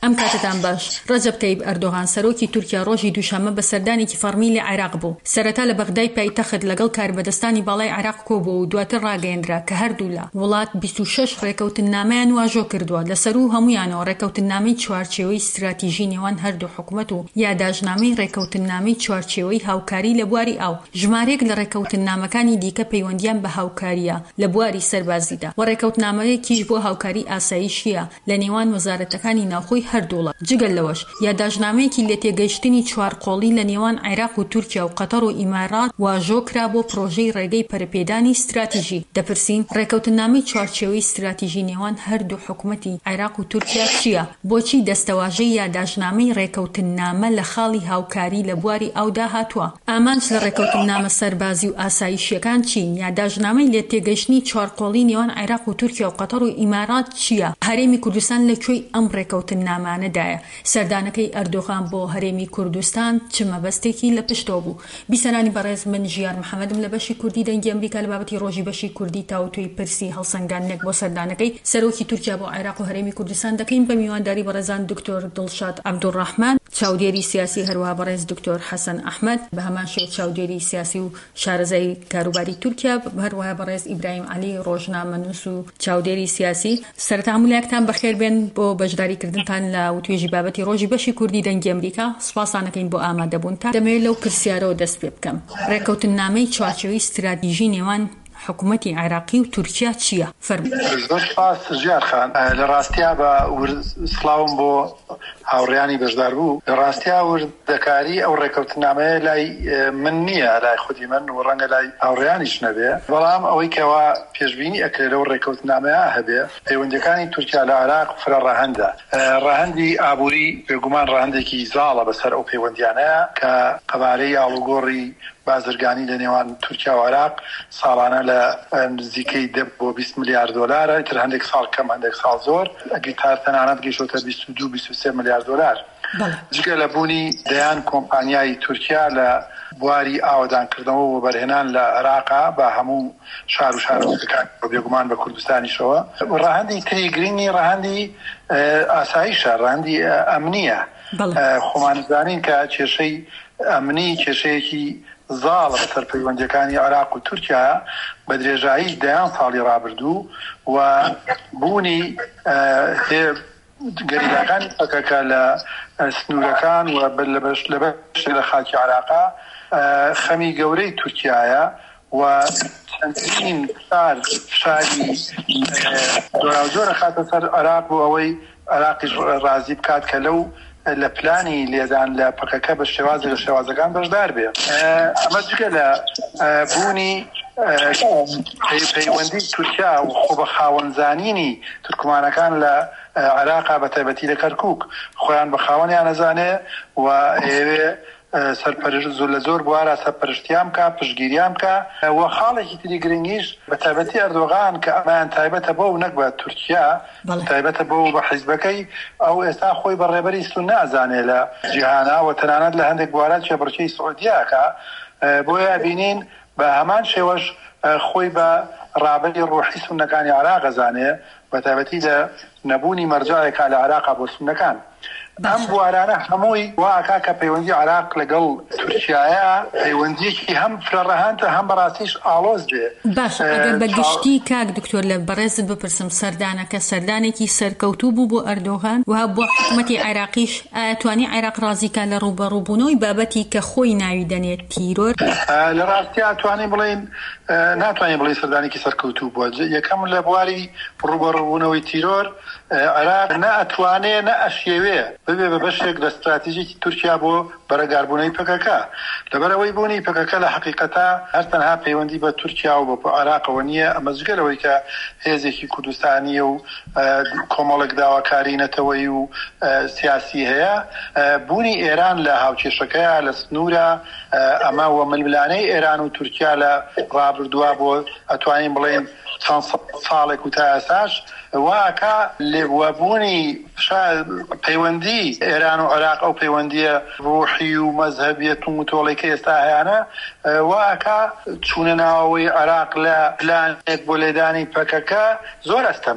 ئەم کاتتان باش. ڕەجەب تەیب ئەردۆغان سەرۆکی تورکیا ڕۆژی دووشەممە بە سەردانێکی فەرمی لە عێراق بوو. سەرەتا لە بەغدای پایتەخت لەگەڵ کاربەدەستانی باڵای عێراق کۆبوو و دواتر ڕاگەیەندرا کە هەردوو لە وڵات 26 ڕێکەوتنامەیان واژۆ کردووە. لەسەر و هەمویانەوە ڕێکەوتنامەی چوارچێوەی استراتیژی نێوان هەردوو حکوومەت و یاداژنامەی ڕێکەوتنامەی چوارچێوەی هاوکاری لە بواری ئاو. ژمارەیەک لە ڕێکەوتنامەکانی دیکە پەیوەندیان بە هاوکاریە لە بواری سەربازیدا و ڕێکەوتنامەیەکیش بۆ هاوکاری ئاسایشیە لە نێوان وەزارەتەکانی ناوخۆی هەردووڵە. جگەل لەوەش یاداژنامەیەکی لە تێگەیشتنی چوارقۆڵی لە نێوان عێراق و تورکیا و قەتەر و ئیمارات واژۆ کرا بۆ پرۆژەی ڕێگەی پەرپێدانی استراتیژی. دەپرسین ڕێکەوتنامەی چوارچێوەی استراتیژی نێوان هەردوو حکوومەتی عێراق و تورکیا چییە؟ بۆچی دەستەواژەی یاداژنامەی ڕێکەوتنامە لە خاڵی هاوکاری لە بواری ئاودا هاتووە؟ ئامانج لە ڕێکەوتنامە سەربازی و ئاسایشیەکان چین؟ یاداژنامەی لە تێگەیشتنی چوارقۆڵی نێوان عێراق و تورکیا و قەتەر و ئیمارات چییە؟ هەرێمی کوردستان لەکوێی ئەم ڕێکەوتنامانەدایە؟ سەردانەکەی ئەردۆغان بۆ هەرێمی کوردستان چ مەبەستێکی لە پشتەوە بوو؟ بیسەرانی بەڕێز، من ژیار محەممەدم لە بەشی کوردی دەنگی ئەمریکا لە بابەتی ڕۆژی بەشی کوردی تاوتوی پرسی هەڵسەنگاندنێک بۆ سەردانەکەی سەرۆکی تورکیا بۆ عێراق و هەرێمی کوردستان دەکەین بە میوانداری بەڕێزان دکتۆر دڵشاد عەبدوڕەحمان، چاودێری سیاسی، هەروەها بەڕێز دکتۆر حەسەن ئەحمەد، بە هەمان شێوە چاودێری سیاسی و شارەزای کاروباری تورکیا، هەروەها بەڕێز ئیبراهیم عەلی ڕۆژنامەنووس و چاودێری سیاسی. سەرەتا هەموو بەخێر بێن بۆ بەشداریکردنتان لە وتوێژی بابەتی ڕۆژی بەشی کوردی دەنگی ئەمریکا. سوپاسانەکەین بۆ ئامادەبوون. تا دەمەوێت لەو پرسیارەوە دەست پێ بکەم. ڕێکەوتنامەی چوارچێوەی استراتیژی نێوان حکوومەتی عێراقی و تورکیا چییە؟ زۆر سپاس ژیار خان. لە ڕاستیا بە سڵاوم بۆ هاوڕێیانی بەشدار بوو. لە ڕاستیا وردەکاری ئەو ڕێکەوتنامەیە لای من نییە، لای خودی من و ڕەنگە لای هاوڕێیانیش نەبێ، بەڵام ئەوەی کەوا پێشبینی ئەکرێت لەو ڕێکەوتنامەیە هەبێ پەیوەندیەکانی تورکیا لە عێراق فرە ڕاهەندە. ڕاهەندی ئابووری بێگومان ڕاهەندێکی زاڵە بەسەر ئەو پەیوەندیانەیە کە قەبارەی ئاڵوگۆڕی بازرگانی لە نێوان تورکیا و عێراق ساڵانە لە نزیکەی 10 بۆ 20 میلیارد دلارە، تر هەندێک ساڵ کەم هەندێک ساڵ زۆر، ئەگەر تەنانەت گەیشتۆتە 22-23 میلیارد دلار. جگە لە بوونی دەیان کۆمپانیای تورکیا لە بواری ئاوەدانکردنەوە و بەرهێنان لە عێراقا بە هەموو شار و شارۆچکەکان بێگومان بە کوردستانیشەوە. ڕاهەندی تری گرنگی ڕاهەندی ئاسایشە، ڕاهەندی ئەمنیە. خۆمانزانین کە کێشەی ئەمنی کێشەیەکی زاڵە بەسەر پەیوەندیەکانی عێراق و تورکیا بە درێژایی دەیان ساڵی ڕابردوو و بوونی گەریلاکانی پەکەکە لە سنوورەکان و لە بەش لە خاکی عێراقا خەمی گەورەی تورکیایە و چەندین فشاری زۆرە خاتە سەر عێراق بۆ ئەوەی عێراقیش ڕازی بکات کە لەو لە پلانی لێدان لە پەکەکە بە شێوازی لە شێوازەکان بەشدار بێ. ئەمە جگە لە بوونی پەیوەندی تورکیا و خۆ بە خاوەنزانینی تورکمانەکان لە عێراقا بە تایبەتی لە کەرکووک خۆیان بە خاوەنیان ئەزانێ و ئێوێ سەرپەرشت زۆر لە زۆر بوارە سەرپەرشتیان بکە، پشتگیریان بکە و خاڵێکی تری گرنگیش بە تایبەتی ئەردۆغان کە ئەمان تایبەتە بۆ و نەک بە تورکیا، تایبەتە بۆ بە حیزبەکەی ئەو ئێستا خۆی بە ڕێبەری سون نازانێ لە جیهانا و تەنانەت لە هەندێک بوارات چێبڕکەی سعودیاکە، بۆیە بینین بە هەمان شێوەش خۆی بە ڕابەری ڕۆحی سونەکانی عێراق ئەزانێ، بە تایبەتی لە نەبوونی مەرجایەکە لە عێراقا بۆ سونەکان. ئەم بوارانە هەمووی واکا کە پەیوەندی عێراق لەگەڵ تورکیایە پەیوەندیەکی هەم فرەڕەهانتە هەم بەڕاستیش ئاڵۆز بێ. باش، ئەگەر بەگشتی کاک دکتۆر لە بەڕێزت بپرسم، سەردانەکە سەردانێکی سەرکەوتوو بوو بۆ ئەردۆغان و بۆ حکوومەتی عێراقیش ئەتوانی عێراق ڕازیکە لە ڕوبەڕووبوونەوەی بابەتی کە خۆی ناوی دەنێت تیرۆر؟ لە ڕاستی ئەتوانی بڵێن ناتوانین بڵێ سەردانێکی سەرکەوتوو بووە. یەکەم لە بواری ڕوبەڕووبوونەوەی تیرۆر عێراق نە ئەتوانێ نە ئەشێوێ ببێ بە بەشێک لە استراتیژیکی تورکیا بۆ بەرەگاربوونەوەی پەکەکە. لەبەرەوەی بوونی پەکەکە لە حەقیقەتا هەر تەنها پەیوەندی بە تورکیا و بە عێراقەوە نییە، ئەمە جگەلەوەی کە هێزێکی کوردستانیە و کۆمەڵێک داواکاری نەتەوەی و سیاسی هەیە، بوونی ئێران لە هاوکێشەکەیە لە سنوورە ئەمە و ململانەی ئێران و تورکیا لە ڕابردووە بۆ ئەتوانین بڵێن چەند ساڵێک و تا ئەساش واکە لێبووەبوونی پەیوەندی ئێران و عێراق ئەو پەیوەندیە ڕۆحی و مەزهەبیەت و متۆڵێکی ئێستا هەیەە واکە چوونە ناوەوەی عێراق لە پلانێک بۆ لێدانی پەکەکە زۆر ئەستەم بێ.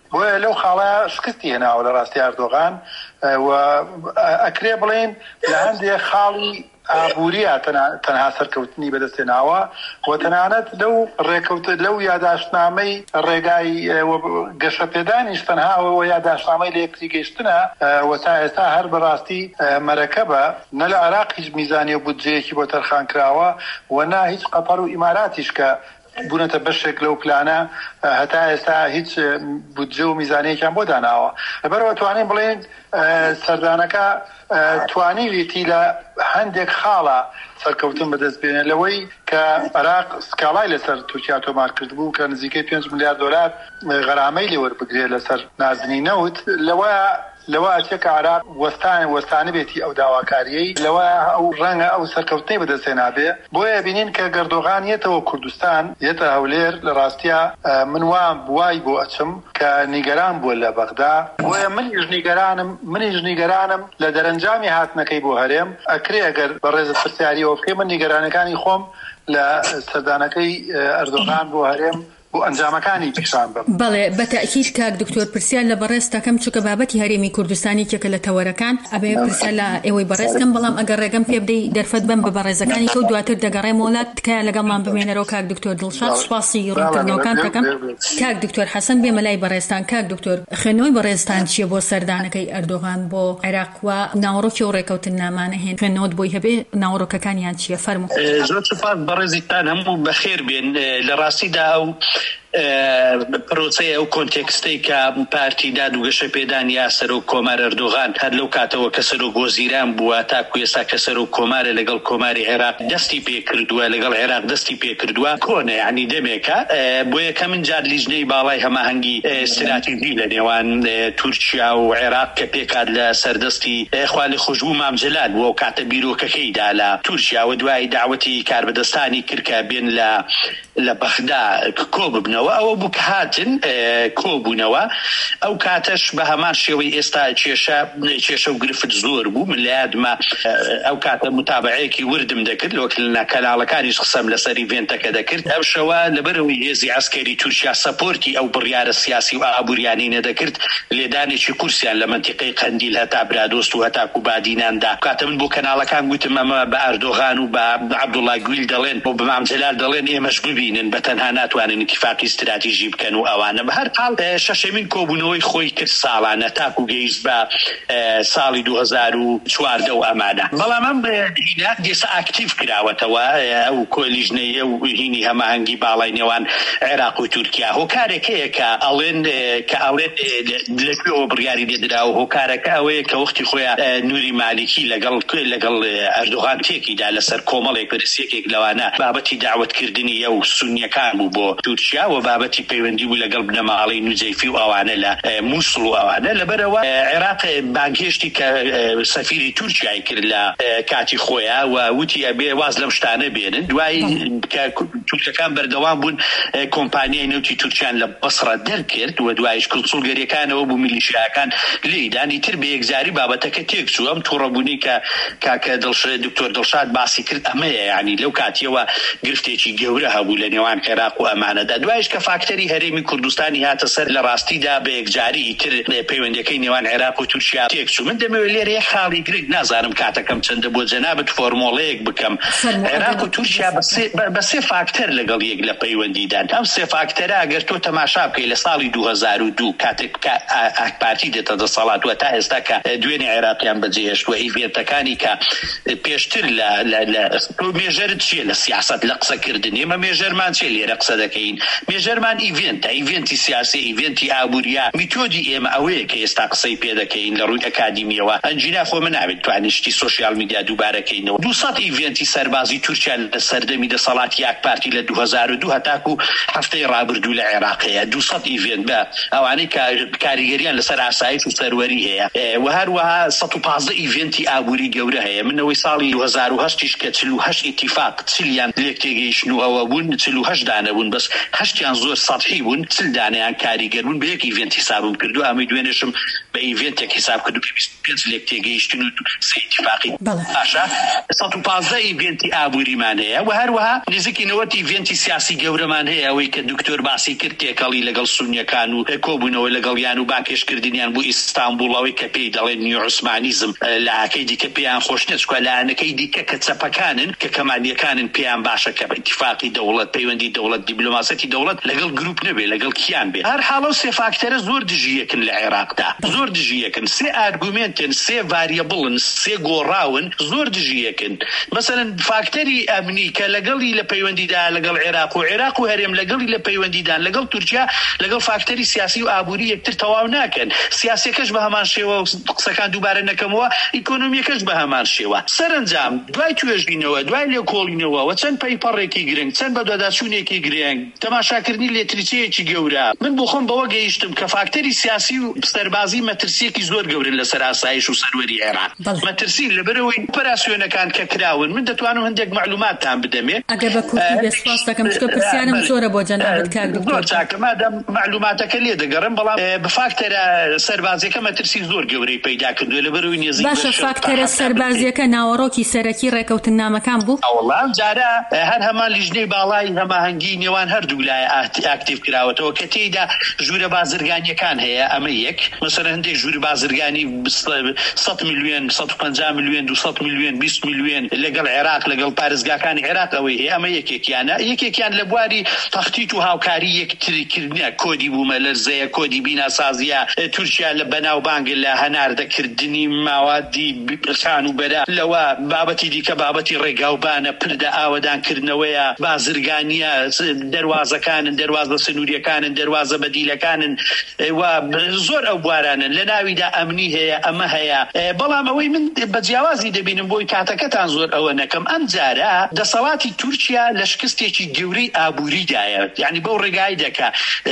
بۆیە لەو خاڵە شکستی هێناوە لە ڕاستی ئەردۆغان و ئەکرێ بڵێن لە هەندێک خاڵی ئابووریە تەنها سەرکەوتنی بەدەستێناوە و تەنانەت لەو یاداشتنامەی ڕێگای گەشەپێدانیش تەنهاوە یاداشتنامەی لە یەکتری گەیشتنە و تا ئێستا هەر بەڕاستی مەرەکەبە نە لە عێراق هیچ میزانی و بودجەیەکی بۆ تەرخان کراوە و نا هیچ قەتەر و ئیماراتیش کە بوونەتە بەشێک لەو پلانە هەتا ئێستا هیچ بودجە و میزانەیەکیان بۆ داناوە لەبەرەوە توانین بڵێن سەردانەکە توانیویەتی لە هەندێک خاڵە سەرکەوتن بەدەست بێنێ لەوەی کە عێراق سکاڵای لەسەر تورکیا تۆمار کردبوو کە نزیکەی 5 ملیار دلار غەرامەی لێوەربگرێت لەسەر نازنی نەوت لەوە ئەچێکە عێراق وەستانە بێتی ئەو داواکاریەی لەوە ئەو ڕەنگە ئەو سەرکەوتنەی بەدەستێنا بێ بۆیە بینین کە گەردۆغان یێتەوە کوردستان یێتە هەولێر لە ڕاستیە من وای بۆ ئەچم کە نیگەران بووە لە بەغدا بۆیە منیش نیگەرانم لە دەرەنجامی هاتنەکەی بۆ هەرێم ئەکرێ ئەگەر بە ڕێزە پرسیاریەوە بکەی من نیگەرانەکانی خۆم لە سەردانەکەی ئەردۆغان بۆ هەرێم بۆ ئەنجامەکانی پیشان بم. بەڵێ بەتەئکید کاک دکتۆر پرسیار لە بەڕێستەکەم چووکە بابەتی هەرێمی کوردستانی کێکە لە تەوەرەکان ئەبێ پرسیار لە ئێوەی بەڕێزکەم بەڵام ئەگەر ڕێگەم پێ بدەی دەرفەت بم بە بەڕێزەکانی کە و دواتر دەگەڕێم وڵات تکایە لەگەڵمان بمێنەرەوە کاک دکتۆر دڵشاد سوپاسی ڕوونکردنەوەکان دەکەم. کاک دکتۆر حەسەن بێمە لای بەڕێستان. کاک دکتۆر خوێندنەوەی بەڕێستان چییە بۆ سەردانەکەی ئەردۆغان بۆ عێراق و ناوەڕۆکی و ڕێکەوتن نامانە هێن خوێندنەوەت بۆی هەبێ ناوەڕۆکەکانیان چییە فەرموو. زۆر سوپاس بەڕێزیتان هەموو بەخێر بێن لە ڕاستیدا ئەو پرۆسەیە ئەو کۆنتێکستەی کە پارتی داد و گەشە پێدان یاسەر و کۆمار ئەردۆغان هەر لەو کاتەوە کە سەر و گۆزیران بووە تاکو ئێستا کە سەر و کۆمارە لەگەڵ کۆماری عێراق دەستی پێ کردووە لەگەڵ عێراق دەستی پێ کردووە کۆنە یعنی دەمێکە بۆ یەکەمین جار لیژنەی باڵای هەماهەنگی استراتیژی لە نێوان تورکیا و عێراق کە پێکات لە سەردەستی خوالی خۆشبوو مامجلال بووە و کاتە بیرۆکەکەیدا لە تورکیا و دوای داوەتی کاربەدەستانی کردکە بێن لە بەغدا کۆ ببنەوە ئەوە بوو کە هاتن کۆبوونەوە ئەو کاتەش بە هەمان شێوەی ئێستا کێشە و گرفت زۆر بوو من لە یادمە ئەو کاتە متابعەیەکی وردم دەکرد لە کەناڵەکانیش قسەم لەسەر ئیڤێنتەکە دەکرد ئەو شەوە لەبەرەوەی هێزی عەسکەری تورکیا سەپۆرتی ئەو بڕیارە سیاسی و ئابووریانی نەدەکرد لێدانێکی کورسیان لە منتیقەی قەندیل هەتا برادۆست و هەتا کوبادیناندا کاتە من بۆ کەناڵەکان گوتم ئەمە بە ئەردۆغان و بە عەبدوڵڵا گویل دەڵێن و بە مامجلال دەڵێن ئێمەش ببینن بە تەنها ناتوانن اتفاقی استراتیژی بکەن و ئەوانە بە هەر حاڵ شەشەمین کۆبوونەوەی خۆی کرد ساڵانە تاکو گەیشت بە ساڵی 2014 و ئەمانە بەڵام ئەم هینە دێسە ئاکتیڤ کراوەتەوە ئەو کۆلیژنەیە و هینی هەماهەنگی باڵای نێوان عێراق و تورکیا هۆکارێکەیە کە ئەڵێن لەکوێەوە بڕیاری لێدراوە هۆکارەکە ئەوەیە کە وەختی خۆیان نوری مالیکی لەگەڵ ئەردۆغان تێکیدا لەسەر کۆمەڵێک بەرسێکێک لەوانە بابەتی داوەتکردنی ئەو سونیەکان بوو بۆ تورکیا و بابەتی پەیوەندی بوو لەگەڵ بنەماڵی نوجەیفی و ئەوانە لە مووسڵ و ئەوانە لەبەرەوە عێراق بانگهێشتی کە سەفیری تورکیای کرد لە کاتی خۆیان و وتی ئەبێ واز لەم شتانە بێنن دوای کە تورکەکان بەردەوام بوون کۆمپانیای نەوتی تورکیان لە بەسڕە دەرکرد و دوایش کڵسوڵگەریەکانەوە بوو میلیشیاکان لێدانی تر بە یەکجاری بابەتەکە تێکچوو ئەم تووڕەبوونی کە کاکە دکتۆر دڵشاد باسی کرد ئەمەیە یعنی لەو کاتیەوە گرفتێکی گەورە هەبوو لە نێوان عێراق و ئەمانەدا دوایش کە فاکتەری هەرێمی کوردستانی هاتە سەر لە ڕاستیدا بە یەکجاری تر پەیوەندیەکەی نێوان عێراق و تورکیا تێکچوو من دەمەوێت لێرە یەک خاڵی گرنگ نازانم کاتەکەم چەندە بۆ جەنابەت فۆرمۆڵەیەک بکەم عێراق و تورکیا بە سێ فاکتەر لەگەڵ یەک لە پەیوەندیدان ئەم سێ فاکتەرە ئەگەر تۆ تەماشا بکەی لە ساڵی 2002 کاتێک ئاکپارتی دێتە دەسەڵات و تا ئێستا کە دوێنێ عێراقیان بەجێهێشتووە ئیڤێنتەکانی کە پێشتر لە مێژەرت چیە لە سیاست لە قسەکردن ئێمە مێژەرمان چێ لێرە قسە دەکەین مێژەرمان ئیڤێنتی سیاسی ئیڤێنتی ئابووریا میتۆدی ئێمە ئەوەیە کە ئێستا قسەی پێ دەکەین لە ڕووی ئەکادیمیەوە ئەنجینا خۆ من ناوێت توانشتی سوشیال میدیا دووبارەکەینەوە 200 ئیڤێنتی سەربازی تورکیا لە سەردەمی دەسەڵاتی یەکپارتی لە 2002 هەتاکو هەفتەی ڕابردوو لە عێراقەیە 200 ئیڤێنت بە ئەوانەی کاریگەریان لەسەر ئاسایش و سەروەری هەیە و هەروەها 115 ئیڤێنتی ئابووری گەورە هەیە منەوەی ساڵی 2008 کە 48 ئیتیفاق چلیان لێک تێگەیشتن و ئەوە بوون 48 دانە بوون بەس 8یان زۆر سەطحی بوون 40 دانەیان کاریگەر بوون بە یەک ئیڤێنت حسابم کردو ئەمەی دوێنێشم بە ئیڤێنتێک حساب کرد و 25 لێک تێگەیشتن و سێ ئیتیفاقی باشە 115 ئیڤێنتی ئابووریمان هەیە و هەروەها نزیکی 90 ئیڤێنتی سیاسی گەورەمان هەیە ئەوەی کە دکتۆر باسی کرد تێکەڵی لەگەڵ سونیەکان و کۆبوونەوە لەگەڵیان و باکێشکردنیان بۆ ئیستانبوڵەوەی کە پێی دەڵێن نیو عوسمانیزم لاکەی دیکە پێیان خۆش نەچکە لایەنەکەی دیکە کە چەپەکانن کە کەمالیەکانن پێیان باشە کە ئیتیفاقی دەوڵەت پەیوەندی دەوڵەت دیبلۆماسەتی دەوڵەت لەگەڵ گروپ نەبێ لەگەڵ کیان بێ هەر حاڵە سێ فاکتەرە زۆر دژیەکن لە عێراقدا زۆر دژیەکن سێ ئارگومنتن سێ ڤاریەبڵن سێ گۆڕاون زۆر دژیەکن مثلا فاکتەری ئەمنی کە لەگەڵی لە پەیوەندیدا لەگەڵ عێراق و هەرێم لەگەڵی لە پەیوەندیدان لەگەڵ تورکیا لەگەڵ فاکتەری سیاسی و ئابووری یەکتر تەواو ناکەن سیاسەکەش بە هەمان شێوە قسەکان دووبارە نەکەمەوە ئیکۆنۆمیەکەش بە هەمان شێوە سەرنجام دوای توێژبینەوە دوای لێکۆڵینەوە و چەند پەیپەڕێکی گرنگ چەند بەدواداچوونێکی گرنگ تەماشاکردنی لێتریچەیەکی گەورە من بۆ خۆم بەوە گەیشتم کە فاکتەری سیاسی و سەربازی مەترسیەکی زۆر گەورن لەسەر ئاسایش و سەروەری عێراق مەترسی لەبەرەوەی ئۆپەراسیۆنەکان کە کراون من دەتوانم هەندێک معلوماتتان بدەمێ ئەگەر بە کورتی بێسپاس دەکەم چکە پرسیارم زۆرە بۆ جەنابەت کاک دکتۆر چاکە مادام معلوماتەکە لێ دەگەڕم بەڵام بە فاکتەرە سەربازیەکە مەترسی زۆر گەورەی پەیدا کردووە لەبەرەوەی نێزیک باشە فاکتەرە سەربازیەکە ناوەڕۆکی سەرەکی ڕێکەوتنامەکان بوو وەڵام جارە هەر هەمان لیژنەی باڵای هەماهەنگی نێوان هەردوو لایە ئاکتیڤ کراوەتەوە کە تێیدا ژوورە بازرگانیەکان هەیە ئەمە یەک مثلا هەندێک ژووری بازرگانی 100 میلیۆن 150 میلیۆن 200 میلیۆن 20 میلیۆن لەگەڵ عێراق لەگەڵ پارێزگاکانی عێراق ئەوەی هەیە ئەمە یەکێکیان لە بواری تەختیت و هاوکاری یەکتریکردنە کۆدی بوومە لەرزەیە کۆدی بیناسازیە تورکیا لە بەناوبانگ لە هەناردەکردنی ماوادی بپرسان و بەرا لەوە بابەتی دیکە بابەتی ڕێگاوبانە پردە ئاوەدانکردنەوەیە بازرگانیە دەواازەکانن دەواازە سنووریەکانن دەواازە بەدیلەکانن و زۆر ئەو بوارانن لە ناویدا ئەمنی هەیە ئەمە هەیە بەڵام ئەوەی من بە جیاوازی دەبینم بۆی کاتەکەتان زۆر ئەوە نەکەم ئەم جارە دەسەڵاتی تورکیا لە شکستێکی گەورەی ئابووریدایە یعنی بەو ڕێگای دەکا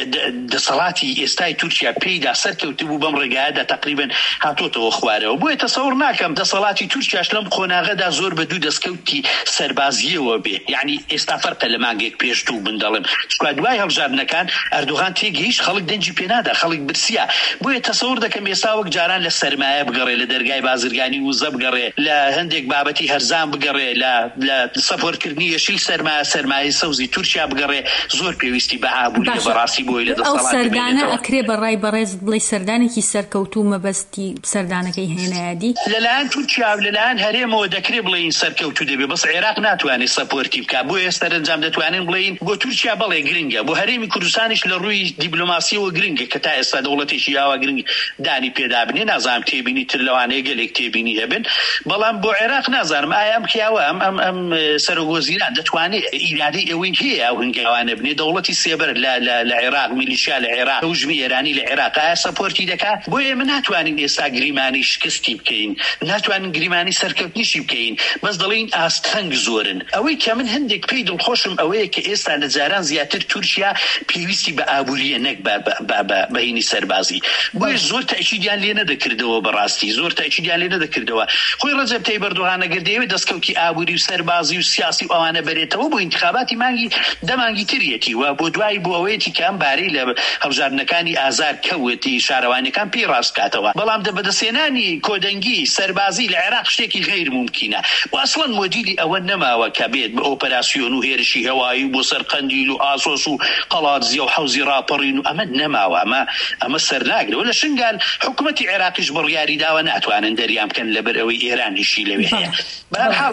دەسەڵاتی ئێستای تورکیا پێیدا سەرکەوتبوو بەم ڕێگایەدا تقریبا هاتۆتەوە خوارەوە بۆیە تەسەوڕ ناکەم دەسەڵاتی تورکیاش لەم قۆناغەدا زۆر بە دوو دەستکەوتی سەربازیەوە بێ یعنی ئێستا فەرقە لە مانگێک پێشتوو بندەڵم چکە دوای هەڵبژاردنەکان ئەردوغان تێگەیشت خەڵک دەنجی پێنادا خەڵک برسیە بۆیە تەسەوڕ دەکەم ئێستا وەک جاران لە سەرمایە بگەڕێ لە دەرگای بازرگانی وزە بگەڕێ لە هەندێک بابەتی هەرزان بگەڕێ لە سەپۆرتکردنی یەشیل سەرمایە سەوزی تورکیا بگەڕێ زۆر پێویستی بە ئابووری بەڕاستی بۆی لە دەسەڵات سەردانە ئەکرێ بەڕای بەڕێز بڵێ سەردانێکی سەرکەوتوو مەبەستی سەردانەکەی هێنایەدی لەلایەن تورکیا لەلایەن هەرێمەوە دەکرێ بڵێن سەرکەوتوو دەبێ بەس عێراق ناتوانێت سەپۆرتی بکە بۆ ئێستا ئەنجام دەتوانین بڵێن بۆ تورکیا بەڵێ گرنگە بۆ هەرێمی کوردستانیش لە ڕووی دیبلۆماسیەوە گرنگە کە تا ئێستا دەوڵەتێکی یاوە گرنگ دانی پێدابنێ نازانم تێبینی تر لەوانەیە گەلێک تێبینی هەبن بەڵام بۆ عێراق نازانم ئایا ئەم کیاوە ئەم سەرۆگۆزیران دەتوانێت ئیرادەی ئەوەی هەیە ئەو هەنگاوانە بنێ دەوڵەتی سێبەر لە عێراق میلیشیا لە عێراق هەژمی ئێرانی لە عێراق ئایا سەپۆرتی دەکات بۆ ئێمە ناتوانین ئێستا گریمانی شکستی بکەین ناتوانین گریمانی سەرکەوتنیشی بکەین بەس دەڵێن ئاستەنگ زۆرن ئەوەی کە من هەندێک پێی دڵخۆشم ئەوەیە کە ئێستا لە جاران زیاتر تورکیا پێویستی بە ئابووریە نەک بەهینی سەربازی بۆیە زۆر تاکیدیان لێ نەدەکردەوە بەڕاستی زۆر تاکیدیان لێ نەدەکردەوە خۆی ڕەجەب تەیب ئەردۆغان ئەگەر دەیەوێت دەستکەوتی ئابووری و سەربازی و سیاسی ئەوانە بەرێتەوە بۆ انتخاباتی مانگی دەمانگی تریەتی و بۆ دوای بۆ ئەوەیەتی کە ئەم بارەی لە هەڵبژاردنەکانی ئازار کەوتی شارەوانیەکان پێی ڕاستکاتەوە بەڵام بەدەستێنانی کۆدەنگی سەربازی لە عێراق شتێکی غیر ممکنە و ئەسڵەن مۆدیلی ئەوە نەماوە کە بێت بە ئۆپەراسیۆن و هێرشی هەوایی بۆ سەر قەندیل و ئاسۆس و قەڵاتزیە و حەوزی ڕاپەڕین و ئەمە نەماوە ئەمە سەرناگرەوە لە شنگال حکوومەتی عێراقیش بڕیاری داوە ناتوانن دەریان بکەن لەبەر ئەوەی ئێرانیشی لەوێ هەیە بەهەرحاڵ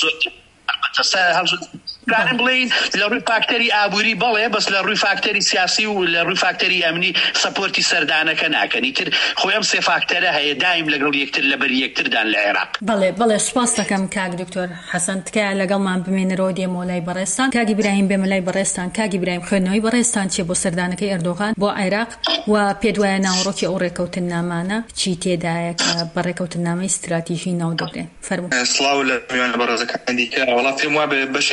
کارم بڵین لە ڕووی فاکتەری ئابووری بەڵێ بەس لە ڕووی فاکتەری سیاسی و لە ڕووی فاکتەری ئەمنی سەپۆرتی سەردانەکە ناکەنی تر خۆیان سێ فاکتەرە هەیە دایم لەگەڵ یەکتر لەبەر یەکتردان لە عێراق بەڵێ سوپاس دەکەم کاک دکتۆر حەسەن تکایە لەگەڵمان بمێنەرەوە دێمەوە لای بەڕێستان کاک ئیبراهیم بێمە لای بەڕێستان کاک ئیبراهیم خوێندنەوەی بەڕێستان چێ بۆ سەردانەکەی ئەردۆغان بۆ عێراق و پێ دوایە ناوەڕۆکی ئەو ڕێکەوتنامانە چی تێدایە کە بە ڕێکەوتنامەی استراتیژی ناو دەبرێن فەرموو سڵاو لە میوانە بەڕێزەکان دیکە وڵات پێم وابێ بەشێکی ئەو قسانە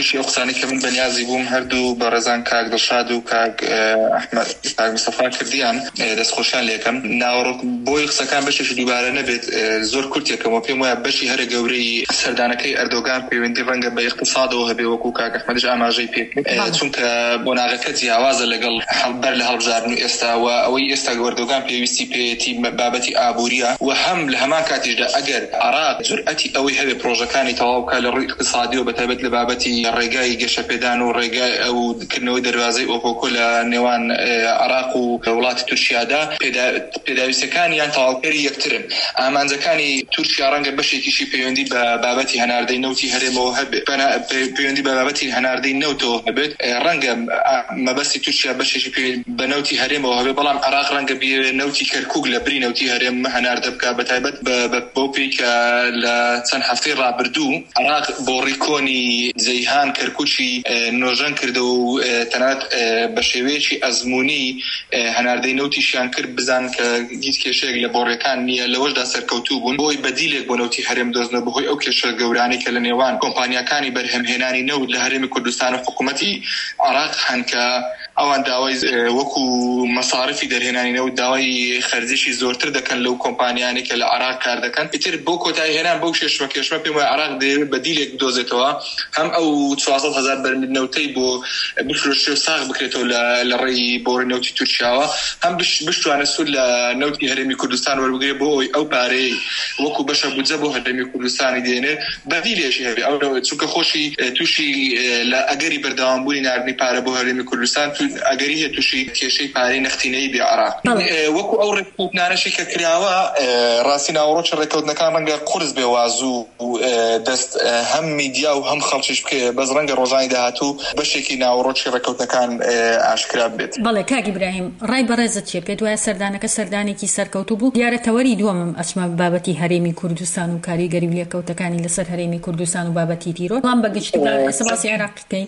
ئەوانانی کە من بەنیازی بووم هەردوو بە ڕێزان کاک دڵشاد و کاک ئەحمەد کاک مستەفا کردیان دەستخۆشیان لێکم ناوەڕۆک بۆی قسەکان بەشێکی دووبارە نەبێت زۆر کورتێکەوە پێم وایە بەشی هەرە گەورەی سەردانەکەی ئەردۆگان پەیوەندی ڕەنگە بە اقتصادەوە هەبێ وەکو کاک ئەحمەدش ئاماژەی پێ چونکە بۆ ناغەکە جیاوازە لەگەڵ هەڵبەر لە هەڵبژاردن و ئێستاوە ئەوەی ئێستا ئەردۆگان پێویستی پێێتی بابەتی ئابووریە و هەم لە هەمان کاتیشدا ئەگەر عێراق جورئەتی ئەوەی هەبێ پرۆژەکانی تەواو بکات لە ڕووی اقتصادی و بەتایبەت لە بابەتی ڕێگای گەشەپێدان و ڕێگای ئەو کردنەوەی دەروازەی ئۆپۆکۆ لە نێوان عێراق و وڵاتی تورکیادا پێداویستەکانیان تەواوکەری یەکترن ئامانجەکانی تورکیا ڕەنگە بەشێکیشی پەیوەندی بە بابەتی هەناردەی نەوتی هەرێمەوە هەبێت پەیوەندی بە بابەتی هەناردەی نەوتەوە هەبێت ڕەنگە مەبەستی تورکیا بەشێکی بە نەوتی هەرێمەوە هەبێت بەڵام عێراق ڕەنگە بێ نەوتی کەرکووک لە بری نەوتی هەرێم هەناردە بکات بەتایبەت بۆ پێی کە لە چەند هەفتەی ڕابردوو عێراق بۆ ڕیکۆنی جەیهان کەرکووکی نۆژەن کردەوە و تەنانەت بە شێوەیەکی ئەزموونی هەناردەی نەوتیشیان کرد بزان کە هیچ کێشەیەک لە بۆڕێکان نییە لەوەشدا سەرکەوتوو بوون بۆی بەدیلێک بۆ نەوتی هەرێم دۆزنە بەهۆی ئەو کێشە گەورانی کە لە نێوان کۆمپانیاکانی بەرهەمهێنانی نەوت لە هەرێمی کوردستان و حکوومەتی عێراق هەن کە ئەوان داوای وەکو مەصارفی دەرهێنانی نەوت داوای خەرجیشی زۆرتر دەکەن لەو کۆمپانیانی کە لە عێراق کار دەکەن ئیتر بۆ کۆتایی هێنان بەو کێشمە پێم وایە عێراق بەدیلێک بدۆزێتەوە هەم ئەو 400,000 بەرمیل نەوتەی بۆ بفرۆشێ و ساغ بکرێتەوە لە ڕێی بۆڕی نەوتی تورکیاوە هەم بشتوانە سوود لە نەوتی هەرێمی کوردستان وەربگرێ بۆ ئەوی ئەو پارەی وەکو بەشە بودجە بۆ هەرێمی کوردستانی دێنێت بەدیلێشی هەبێ ئەو چونکە خۆشی تووشی لە ئەگەری بەردەوامبوونی ناردنی پارە بۆ هەرێمی کوردستان ئەگەری هەیە تووشی کێشەی پارەی نەختینەی بێ عێراق وەکو ئەو ڕێککەوتنانەشی کە کراوە ڕاستی ناوەڕۆکی ڕێککەوتنەکان ڕەنگە قورس بێ وازوو دەست هەم میدیا و هەم خەڵکیش بکە بەس ڕەنگە ڕۆژانی داهاتوو بەشێکی ناوەڕۆکی ڕێککەوتنەکان ئاشکرا بێت. بەڵێ کاک ئیبراهیم ڕای بەڕێزت چێ پێت وایە سەردانەکە سەردانێکی سەرکەوتوو بوو دیارە تەوەری دووەمم ئەچمە بابەتی هەرێمی کوردستان و کاریگەری و لێکەوتەکانی لەسەر هەرێمی کوردستان و بابەتی دیرۆ بەڵام بەگشتیدا سەباسی عێراقەکەی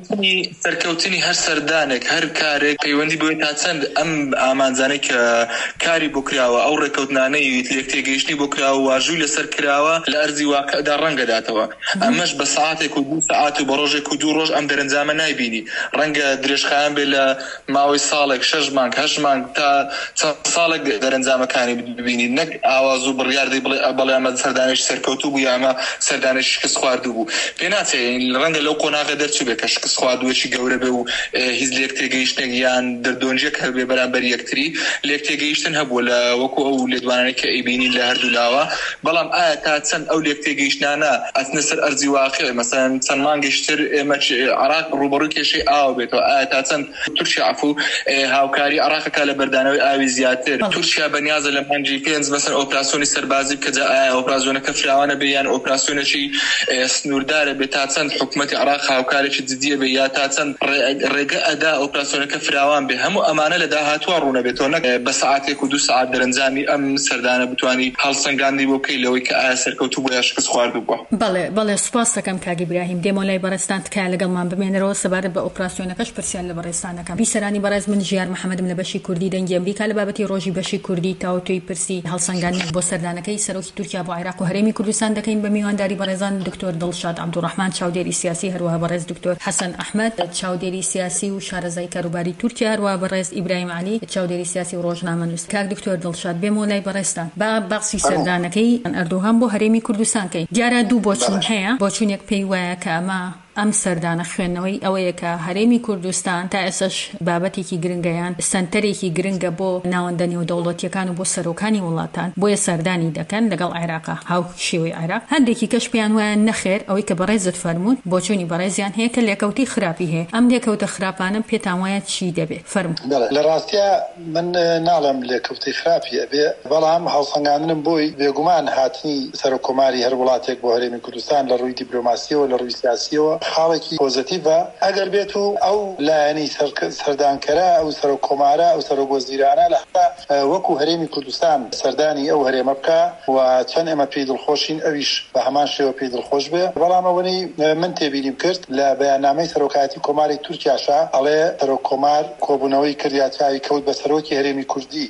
سەرکەوتنی هەر سەردانێک هەر کارێک پەیوەندی بۆی تا چەند ئەم ئامانجانەی کە کاری بۆ کراوە ئەو ڕێککەوتنانەی لێکتێگەیشتنی بۆ کراوە واژووی لەسەر کراوە لە ئەرزی واقعدا ڕەنگە داتەوە ئەمەش بە ساعاتێک و 2 ساعات و بە ڕۆژێک و 2 ڕۆژ ئەم دەرەنجامە نایبینی ڕەنگە درێژخایان بێ لە ماوەی ساڵێک 6 مانگ 8 مانگ تا چەند ساڵێک دەرەنجامەکانی ببینی نەک ئاواز و بڕیاردەی بڵێ ئەمە سەردانێکی سەرکەوتوو بوو یا ئەمە سەردانێکی شکست خواردوو بوو پێ ناچێت ڕەنگە لەو قۆناغە دەرچوو بێ کە شکست خواردووەکی گەورە بێ و هیچ لێکتێگەیشتێک یان دەردۆنجێک هەبێ بەرامبەر یەکتری لێکتێگەیشتن هەبووە لە وەکو ئەو لێدوانانەی کە ئەیبینی لە هەردوو لاوە بەڵام ئایا تا چەند ئەو لێکتێگەیشتانە ئەچنە سەر ئەرزی واقع مەسەڵەن چەند مانگەشتر ئێمە عێراق ڕوبەڕووی کێشەی ئاوە بێتەوە ئایا تا چەند تورکیا عفو هاوکاری عێراقەکە لە بەردانەوەی ئاوی زیاتر تورکیا بەنیازە لە مانگی 5 مەسەڵەن ئۆپراسیۆنی سەربازی بکە جا ئایا ئۆپراسیۆنەکە فراوانە بێ یان ئۆپراسیۆنێکی سنووردارە بێت تا چەند حکوومەتی عێراق هاوکارێکی جدیە بێ یا تا چەند ڕێگە ئەدا ئۆپراسیۆنەکە فراوان بێ هەموو ئەمانە لە داهاتوە ڕوونە بێتەوە نەک بە ساعاتێک و 2 ساعات دەرەنجامی ئەم سەردانە بتوانی هەڵسەنگاندی بۆ بکەی لەوەی کە ئایا سەرکەوتوو بۆ یا شکست خواردوو بووە. بەڵێ سوپاس دەکەم کاک ئیبراهیم دێمۆلای بەڕێستان تکایە لەگەڵمان بمێنەرەوە سەبارەت بە ئۆپراسیۆنەکەش پرسیار لە بەڕێستانەکەم. بیسەرانی بەڕێز من ژیار محەممەدم لە بەشی کوردی دەنگی ئەمریکا لە بابەتی ڕۆژی بەشی کوردی تاوتۆی پرسی هەڵسەنگاندن بۆ سەردانەکەی سەرۆکی تورکیا بۆ عێراق و هەرێمی کوردستان دەکەین بە میوانداری بەڕێزان دکتۆر دڵشاد عەبدوڕەحمان چاودێری سیاسی هەروەها بەڕێز دکتۆر حەسەن ئەحمەد چاودێری سیاسی و شارەزای کاروباری تورکیا هەروەها بەڕێز ئیبراهیم عەلی چاودێری سیاسی و ڕۆژنامەنووس. کاک دکتۆر دڵشاد بێمۆلای بەڕێستان با باسی سەردانەکەی ئەردۆغان بۆ هەرێمی کوردستان کەین دیارە دوو بۆچوون هەیە بۆچوونێک پێی وایە کە ئەمە ئەم سەردانە خوێندنەوەی ئەوەیە کە هەرێمی کوردستان تا ئێسش بابەتێکی گرنگەیان سنتەرێکی گرنگە بۆ ناوەندە نێودەوڵەتیەکان و بۆ سەرۆکانی وڵاتان بۆیە سەردانی دەکەن لەگەڵ عێراقا هاو شێوەی عێراق هەندێکی کەش پێیان وایە نەخێر ئەوەی کە بەڕێزت فەرموون بۆچوونی بەڕێزیان هەیە کە لێکەوتی خراپی هەیە ئەم لێکەوتە خراپانە پێتان وایە چی دەبێت فەرموون. لە ڕاستیە من ناڵم لێکەوتی خراپی ئەبێ بەڵام هەڵسەنگاندنم بۆی بێگومان هاتنی سەرۆکۆماری هەر وڵاتێک بۆ هەرێمی کوردستان لە ڕووی دیپلۆماسیەوە لە ڕووی سیاسیەوە خاڵێکی پۆزیتیڤە ئەگەر بێت و ئەو لایەنی سەردانکەرە ئەو سەرۆکۆمارە ئەو سەرۆکوەزیرانە لە وەکو هەرێمی کوردستان سەردانی ئەو هەرێمە بکە و چەند ئێمە پێی دڵخۆشین ئەویش بە هەمان شێوە پێی دڵخۆش بێ بەڵام ئەوەی من تێبینیم کرد لە بەیاننامەی سەرۆکایەتی کۆماری تورکیاشا ئەڵێ سەرۆکۆمار کۆبوونەوەی کردیاتیاوی کەوت بە سەرۆکی هەرێمی کوردی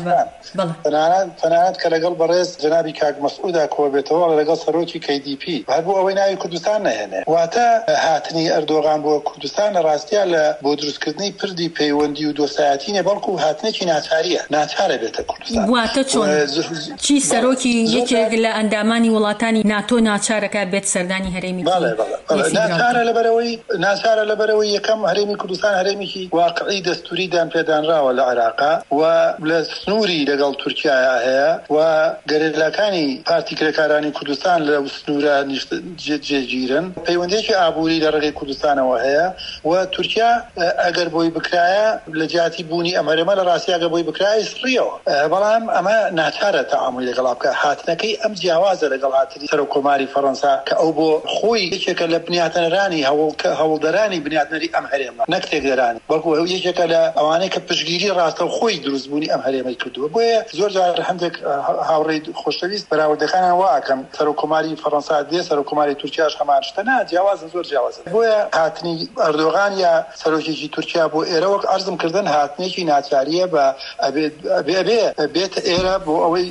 تەنانەت کە لەگەڵ بەڕێز جەنابی کاک مەسعودا کۆ بێتەوە لەگەڵ سەرۆکی KDP هەر بۆ ئەوەی ناوی کوردستان نەهێنێ. واتە هاتنی ئەردۆغان بۆ کوردستان لە ڕاستیە لە بۆ دروستکردنی پردی پەیوەندی و دۆستایەتی نیە، بەڵکو هاتنێکی ناچاریە، ناچارە بێتە کوردستان. واتە چۆن چی سەرۆکی یەکێک لە ئەندامانی وڵاتانی ناتۆ ناچارەکە بێت سەردانی هەرێمی ناچارە لەبەرەوەی یەکەم هەرێمی کوردستان هەرێمێکی واقعی دەستوریدان پێدانراوە لە عێراقا و لە سنووری لەگەڵ تورکیایا هەیە و گەرێلەکانی پارتی کرێکارانی کوردستان لە سنوورە جێگیرن. پەیوەندێکی ئابووری لە ڕێگەی کوردستانەوە هەیە و تورکیا ئەگەر بۆی بکرایە لە جیاتی بوونی ئەم هەرێمە لە ڕاستی ئەگەر بۆی بکرایە سڕیەوە، بەڵام ئەمە ناچارە تەعاملی لەگەڵا بکە. هاتنەکەی ئەم جیاوازە لەگەڵ هاتنی سەرۆکۆماری فەڕەنسا کە ئەو بۆ خۆی یەکێکە لە بنیاتەنەرانی هەوڵدەرانی بنیاتنەری ئەم هەرێمە، نەک تێکدەرانی، بەڵکو یەکێکە لە ئەوانەی کە پشتگیری ڕاستە و خۆی دروستبوونی ئەم هەرێمەی کردووە. بۆیە زۆر جار هەندێک هاوڕێی خۆشەویست بەراوردەکانیان واکەم سەرۆکۆماری فەڕەنسا دێ سەرۆکۆماری تورکیاش هەمان شتە، نا جیاوازن، زۆر جیاوازن. بۆیە هاتنی ئەردۆغان یا سەرۆکێکی تورکیا بۆ ئێرە وەک عەرزم کردن هاتنێکی ناچاریە بە بێت ئێرە بۆ ئەوەی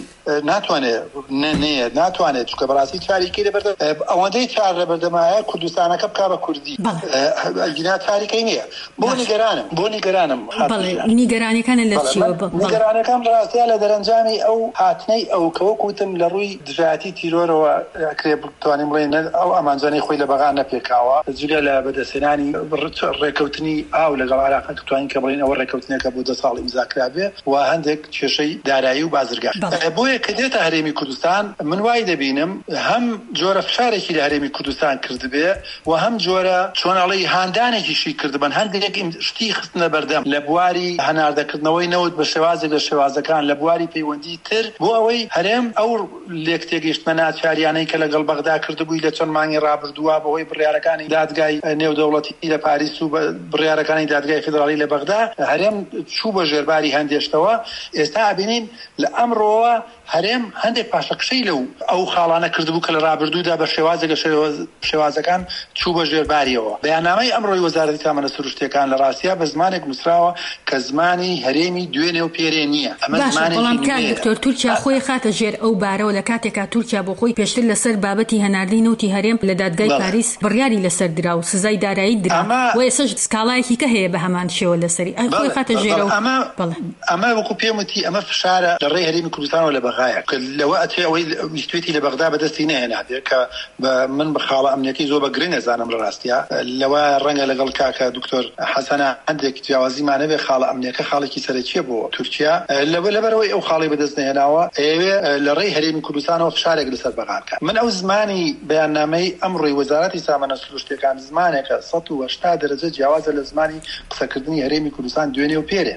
ناتوانێت چکە بەڕاستی چاریکەی لەبەردەم ئەوەندەی چار لەبەردەمایە کوردستانەکە بکا بە کوردی گینا چاریکەی نییە. بۆ نیگەرانم نیگەرانەکانە لە چیوە؟ نیگەرانەکان ڕاستیە لە دەرەنجامی ئەو هاتنەی ئەو کەوەکوتم لە ڕووی دژایەتی تیرۆرەوە کرێ بتوانین بڵێن ئەو ئەمانجانەی خۆی لە بەغا نەپێکاوە جگە لە بەدەستێنانی ڕێکەوتنی ئاو لەگەڵ عێراق توانین کە بڵێن ئەوە ڕێکەوتنێکە بۆ 2 ساڵ ئیمزاکرابێ و هەندێک کێشەی دارایی و بازرگان. بۆیە کە دێتە هەرێمی کوردستان من وای دەبینم هەم جۆرە فشارێکی لە هەرێمی کوردستان کردبێ و هەم جۆرە چۆناڵی هاندانێکیشی کردبن، هەندێک شتی خستنە بەردەم لە بواری هەناردەکردنەوەی نەوت بە شێوازێک لە شێوازەکان لە بواری پەیوەندی تر بۆ ئەوەی هەرێم ئەو لێک تێگەیشتمە ناچاریانەی کە لەگەڵ بەغدا کردبووی لە چەند مانگی ڕابردووە بەهۆی بڕیارەکانی دادگای نێودەوڵەتی لە پاریس و بڕیارەکانی دادگای فیدرالی لە بەغدا هەرێم چوو بە ژێرباری هەندێشتەوە. ئێستا بینین لە ئەمڕۆوە هەرێم هەندێک پاشەکشەی لەو ئەو خاڵانە کردبوو کە لە ڕابردوودا بە شێوازێک شێوازەکان چوو بە ژێرباریەوە. بەیاننامەی ئەمڕۆی وەزارەتی تامەنە سروشتیەکان لە ڕاستیە بە زمانێک نووسراوە کە زمانی هەرێمی دوێنێ و پێرێ نییە. بەڵام کات دکتۆر تورکیا خۆی خاتە ژێر ئەو بارەوە لە کاتێکا تورکیا بۆ خۆی پێشتر لەسەر بابەتی هەناردی نەوتی هەرێم لە دادگای پاریس بڕیاری لەسەر درا و سزای دارایی درا و ئێستا سکاڵایەکی کە هەیە بە هەمان شێوە لەسەری خۆی خاتە ژێرەوە. ئەمە وەکو پێم وتی ئەمە فشارە لە ڕێی هەرێمی کوردستانەوە لە بەغایە کە لەوە ئەچێ ئەوەی ویستوێتی لە بەغدا بەدەستی نەهێنابێت کە من بە خاڵە ئەمنیەتی زۆر بە گرنگ ئەزانم لە ڕاستیە لەوە ڕەنگە لەگەڵ کاکە دکتۆر حەسەنە هەندێک جیاوازیمانە بێ خاڵە ئەمنیەکە خاڵێکی سەرەکیە بۆ تورکیا لەبەرەوەی ئەو خاڵی بەدەست نەهێناوە ئەوێ لە ڕێی هەرێمی کوردستانەوە فشارێک لەسەر بەغا بکات. من ئەو زمانی بەیاننامەی ئەمڕۆی وەزارەتی سامانە سروشتیەکان زمانێکە 180 دەرەجە جیاوازە لە زمانی قسەکردنی هەرێمی کوردستان دوێنێ و پێرێ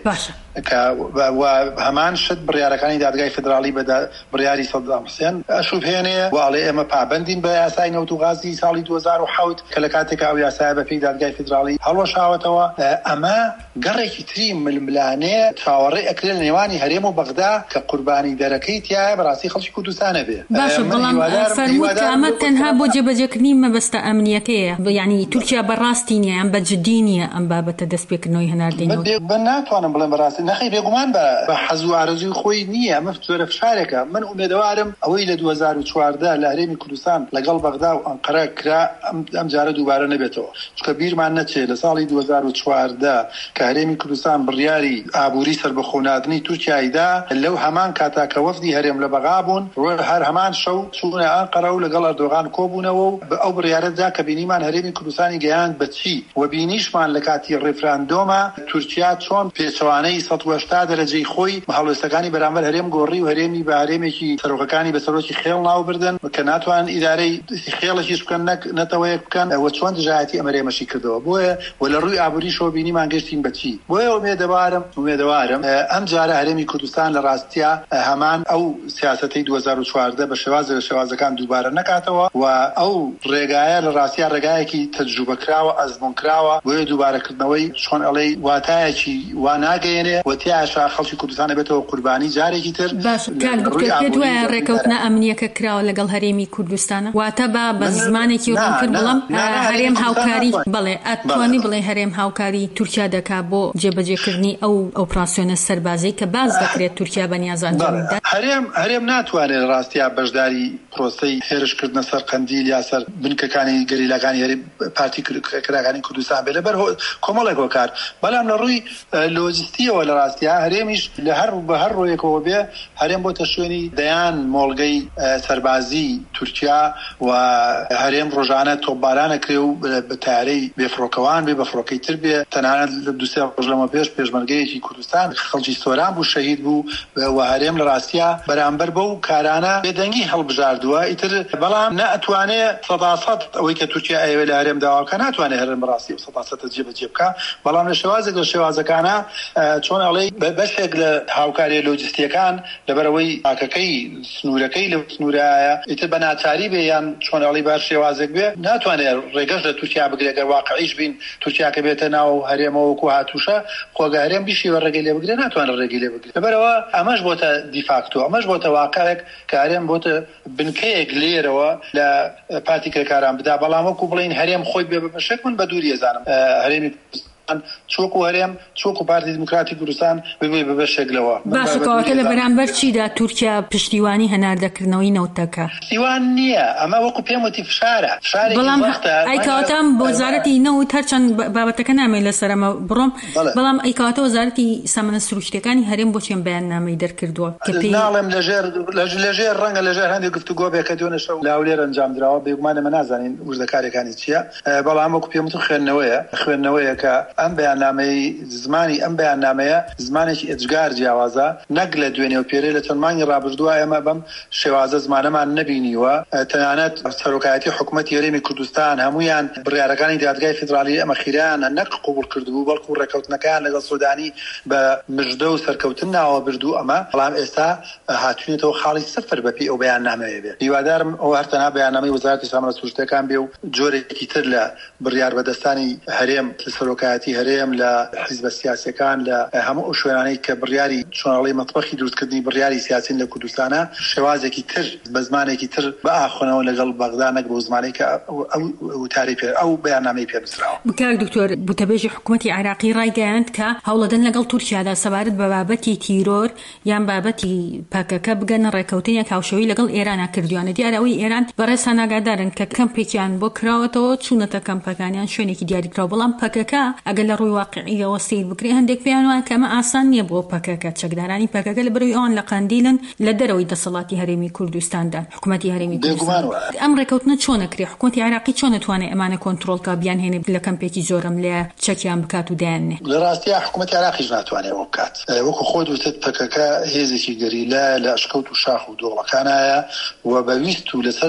و هەمان شت بڕیارەکانی دادگای فدرالی بە بڕیاری سەدام حوسێن ئەشوبهێنێ وڵێ ئێمە پابەندین بە یاسای نەوت و غازی ساڵی 2007 کە لە کاتێکا ئەو یاسایە بەپێی دادگای فدرالی هەڵوەشاوەتەوە. ئەمە گەڕێکی تری ململانەیە چاوەڕێ ئەکرێ لە نێوانی هەرێم و بەغدا کە قوربانی دەرەکەی تایە بەڕاستی خەڵکی کوردستانە بێ. باشە بەڵام فەرمووت کە ئەمە تەنها بۆ جێبەجێکردنی مەبەستە ئەمنیەکەیە، یعنی تورکیا بەڕاستی نییە ئەم بەجددی نییە ئەم بابەتە دەستپێکردنەوەی هەناردەینەوە. من ناتوانم بڵێم بەڕاستی نەخەی بێگومان بە حەزو و ئارەزوی خۆی نییە، ئەمە زۆرە فشارێکە. من ئومێدەوارم ئەوەی لە 2014 لە هەرێمی کوردستان لەگەڵ بەغدا و ئەنقەرە کرا ئەم جارە دووبارە نەبێتەوە، چونکە بیرمان نەچێت لە ساڵی 2014 کە هەرێمی کوردستان بڕیاری ئابووری سەربەخۆناندنی تورکیایدا لەو هەمان کاتا کە وەفدی هەرێم لە بەغا بوون هەر هەمان شەو چوونە ئەنقەرە و لەگەڵ ئەردۆغان کۆبوونەوە و ئەو بڕیارەدا کە بینیمان هەرێمی کوردستانی گەیاند بەچی و بینیشمان لە کاتی ڕێفراندۆمە تورکیا چۆن پێچەوانەی 180 دەرەجەی خۆی هەڵوێستەکانی بەرامبەر هەرێم گۆڕی و هەرێمی بە هەرێمێکی سەرۆکەکانی بە سەرۆکی خێڵ ناوبردن کە ناتوان ئیدارەی خێڵەکیش بکەن نەتەوەیەک بکەن و چۆن دژایەتی ئەمەرێمەشی کردەوە. بۆیە و لە ڕووی ئابووری شۆ بینیمان گەشتین بەچی. بۆیە ئومێدەوارم ئەم جارە هەرێمی کوردستان لە ڕاستیە هەمان ئەو سیاسەتەی 2014 بە شێوازەکان دووبارە نەکاتەوە و ئەو ڕێگایە لە ڕاستیە ڕێگایەکی تەجروبەکراوە ئەزمونکراوە بۆیە دووبارەکردنەوەی چۆن ئەڵێ واتایەکی وا ناگەیەنێ وتیاشا خەڵکی کوردستان بێتەوە قوربانی جارێکی تر. باش کاک دکتۆر پێت وایە ڕێکەوتنە ئەمنیەکە کراوە لەگەڵ هەرێمی کوردستانە واتە بە زمانێکی ڕوون کرد بڵام هەرێم هاوکاری بڵێ ئەتوانی بڵێ هەرێم هاوکاری تورکیا دەکا بۆ جێبەجێکردنی ئەو ئۆپراسیۆنە سەربازەی کە باز دەکرێت تورکیا بەنیاز ئەنجامدا. هەرێم ناتوانێت ڕاستیا بەشداری پرۆسەی هێرشکردنە سەر قەندیل یا سەر بنکەکانی گەریلاکانی هەرێم پارتی کراکانی کوردستان بێت لەبەر کۆمەڵێک هۆکار، بەڵام لە ڕووی لۆجستیەوە لە ڕاستیا هەرێمیش لە هەر ڕۆیەکەوە بێ هەرێم بۆتە شوێنی دەیان مۆڵگەی سەربازی تورکیا و هەرێم ڕۆژانە تۆپبارانە کرێ و بە تارەی بێفڕۆکەوان بێ بە فڕۆکەی تر بێ. تەنانەت لە دووسێ ڕۆژ لەمە پێشمەرگەیەکی کوردستان خەڵکی سۆران بوو شەهید بوو و هەرێم لە ڕاستیا بەرامبەر بەو کارانە بێدەنگی هەڵبژاردووە ئیتر، بەڵام نەئەتوانێت سەداسەد ئەوەی کە تورکیا ئەوێ لە هەرێم داواکە ناتوانێت هەرێم بەڕاستی و سەداسەدە جێبەجێ بکە، بەڵام لە شێوازێک لە شێوازەکانە چۆن ئەڵێ بەشێک لە هاوکاری لۆجستیەکان لەبەرەوەی تاکەکەی سنوورەکەی لە سنوورایە ئیتر بە ناچاری بێ یان چۆن ئەڵێ بار شێوازێک بێ ناتوانێت ڕێگەش لە تورکیا بگرێت گەر واقعیش بین تورکیا کە بێتە ناو هەرێمەوەکو هاتووشە خۆگە هەرێم بیشی وە ڕێگەی لێ بگرێت ناتوانێت ڕێگەی لێ بگرێت. لەبەرەوە ئەمەش بۆتە دیفاکتۆ، ئەمەش بۆتە واقعێک کە هەرێم بۆتە بنکەیەک لێرەوە لە پارتی کرێکاران بدا، بەڵام وەکو بڵین هەرێم خۆی بێ بەشێک من بە دووری ێزانم هەرێمی چۆکو هەرێم چۆکو پارتی دیموکراتی کوردستان ببێ بەشێکلەوە. باشکەواتە لە بەرامبەر چیدا تورکیا پشتیوانی هەناردەکردنەوەی نەوتەکە پشتیوان نییە، ئەمە وەکو پێم وتی فشارە بەڵام ئەیکەواتەم بۆ وەزارەتی نەوت هەرچەند بابەتەکە نامێت لەسەرەمە بڕۆم، بەڵام ئەیکەواتە وەزارەتی سامانە سروشتەکانی هەرێم بۆ چێن بەیاننامەی دەرکردووە کە ناڵێم لەژێر ڕەنگە لەژێر هەندێک گفتوگۆ بێ کە دوێنە شەو لاولێر ئەنجامدراوە بێگومانە مە نازانین وردەکارەکانی چییە، بەڵام وەکو پێم وتم خوێندنەوەیە کە ئەم بەیاننامەی زمانی ئەم بەیاننامەیە زمانێکی ئەجگار جیاوازە نەک لە دوێنێ و پێرەی لە چەند مانگی ڕابردووە ئێمە بەم شێوازە زمانەمان نەبینیوە. تەنانەت سەرۆکایەتی حکوومەتی هەرێمی کوردستان هەمویان بڕیارەکانی دادگای فیدرالی ئەمە خیرانە نەک قبول کردبوو بەڵکو ڕێکەوتنەکان لەگەڵ سوودانی بە مژدە و سەرکەوتن ناوە بردوو، ئەمە بەڵام ئێستا هاتوونێتەوە خاڵی سفر بەپی ئەو بەیاننامەیە بێ. هیوادارم ئەو هەرتەنها بەیاننامەی وەزارەتی سامانە سروشتەکان بێ و جۆرێکی تر لە بڕیار بەدەستانی هەرێم سەرۆکایەتی هەرێم لە حیزبە سیاسیەکان لە هەموو ئەو شوێنانەی کە بڕیاری چۆنەڵی مەطبەخی دروستکردنی بڕیاری سیاسین لە کوردستانە شێوازێکی تر بە زمانێکی تر بە ئاخۆنەوە لەگەڵ بەغدا نەک بۆ زمانەی کە وتاری پێ ئەو بەیاننامەی پێنووسراوە. کاک دکتۆر بوتەبێژی حکوومەتی عێراقی ڕایگەیاند کە هەوڵەدەن لەگەڵ تورکیادا سەبارەت بە بابەتی تیرۆر یان بابەتی پاکەکە بگەنە ڕێکەوتنێک هاوشەوی لەگەڵ ئێرانە کردووانە. دیارەوەی ئێران بەڕێسان ئاگادارن کە کەمپێکیان بۆ کراوەتەوە چوونەتە کەمپەکانیان شوێنێکی دیاریکراوە، بەڵام پاکەکە ئەگەر لە ڕووی واقعیەوە سیر بکرێ هەندێک پێیان وایە کە ئەمە ئاسان نییە بۆ پاکەکە. چەکدارانی پاکەکە لە بەروی ئەوان لە قەندیلن لە دەرەوەی دەسەڵاتی هەرێمی کوردستاندا حکوومەتی هەرێمی کوردستان. ئەم ڕێکەوتنە چۆنەکرێ؟ حکوومەتی عێراقی چۆن دەتوانێت ئەمانە کۆنتڕۆڵکە بیان هێنێ لە کەمپێکی زۆرم لێ چەکیان بکات و دایانێ؟ لە ڕاستیە حکوومەتی عێراقیش ناتوانێت ئەوە بکات. وەکو خۆت وتت پاکەکە هێزێکی گەریلە لە ئەشکەوت و شاخ و دۆڵەکانایە و بەویست و لەسەر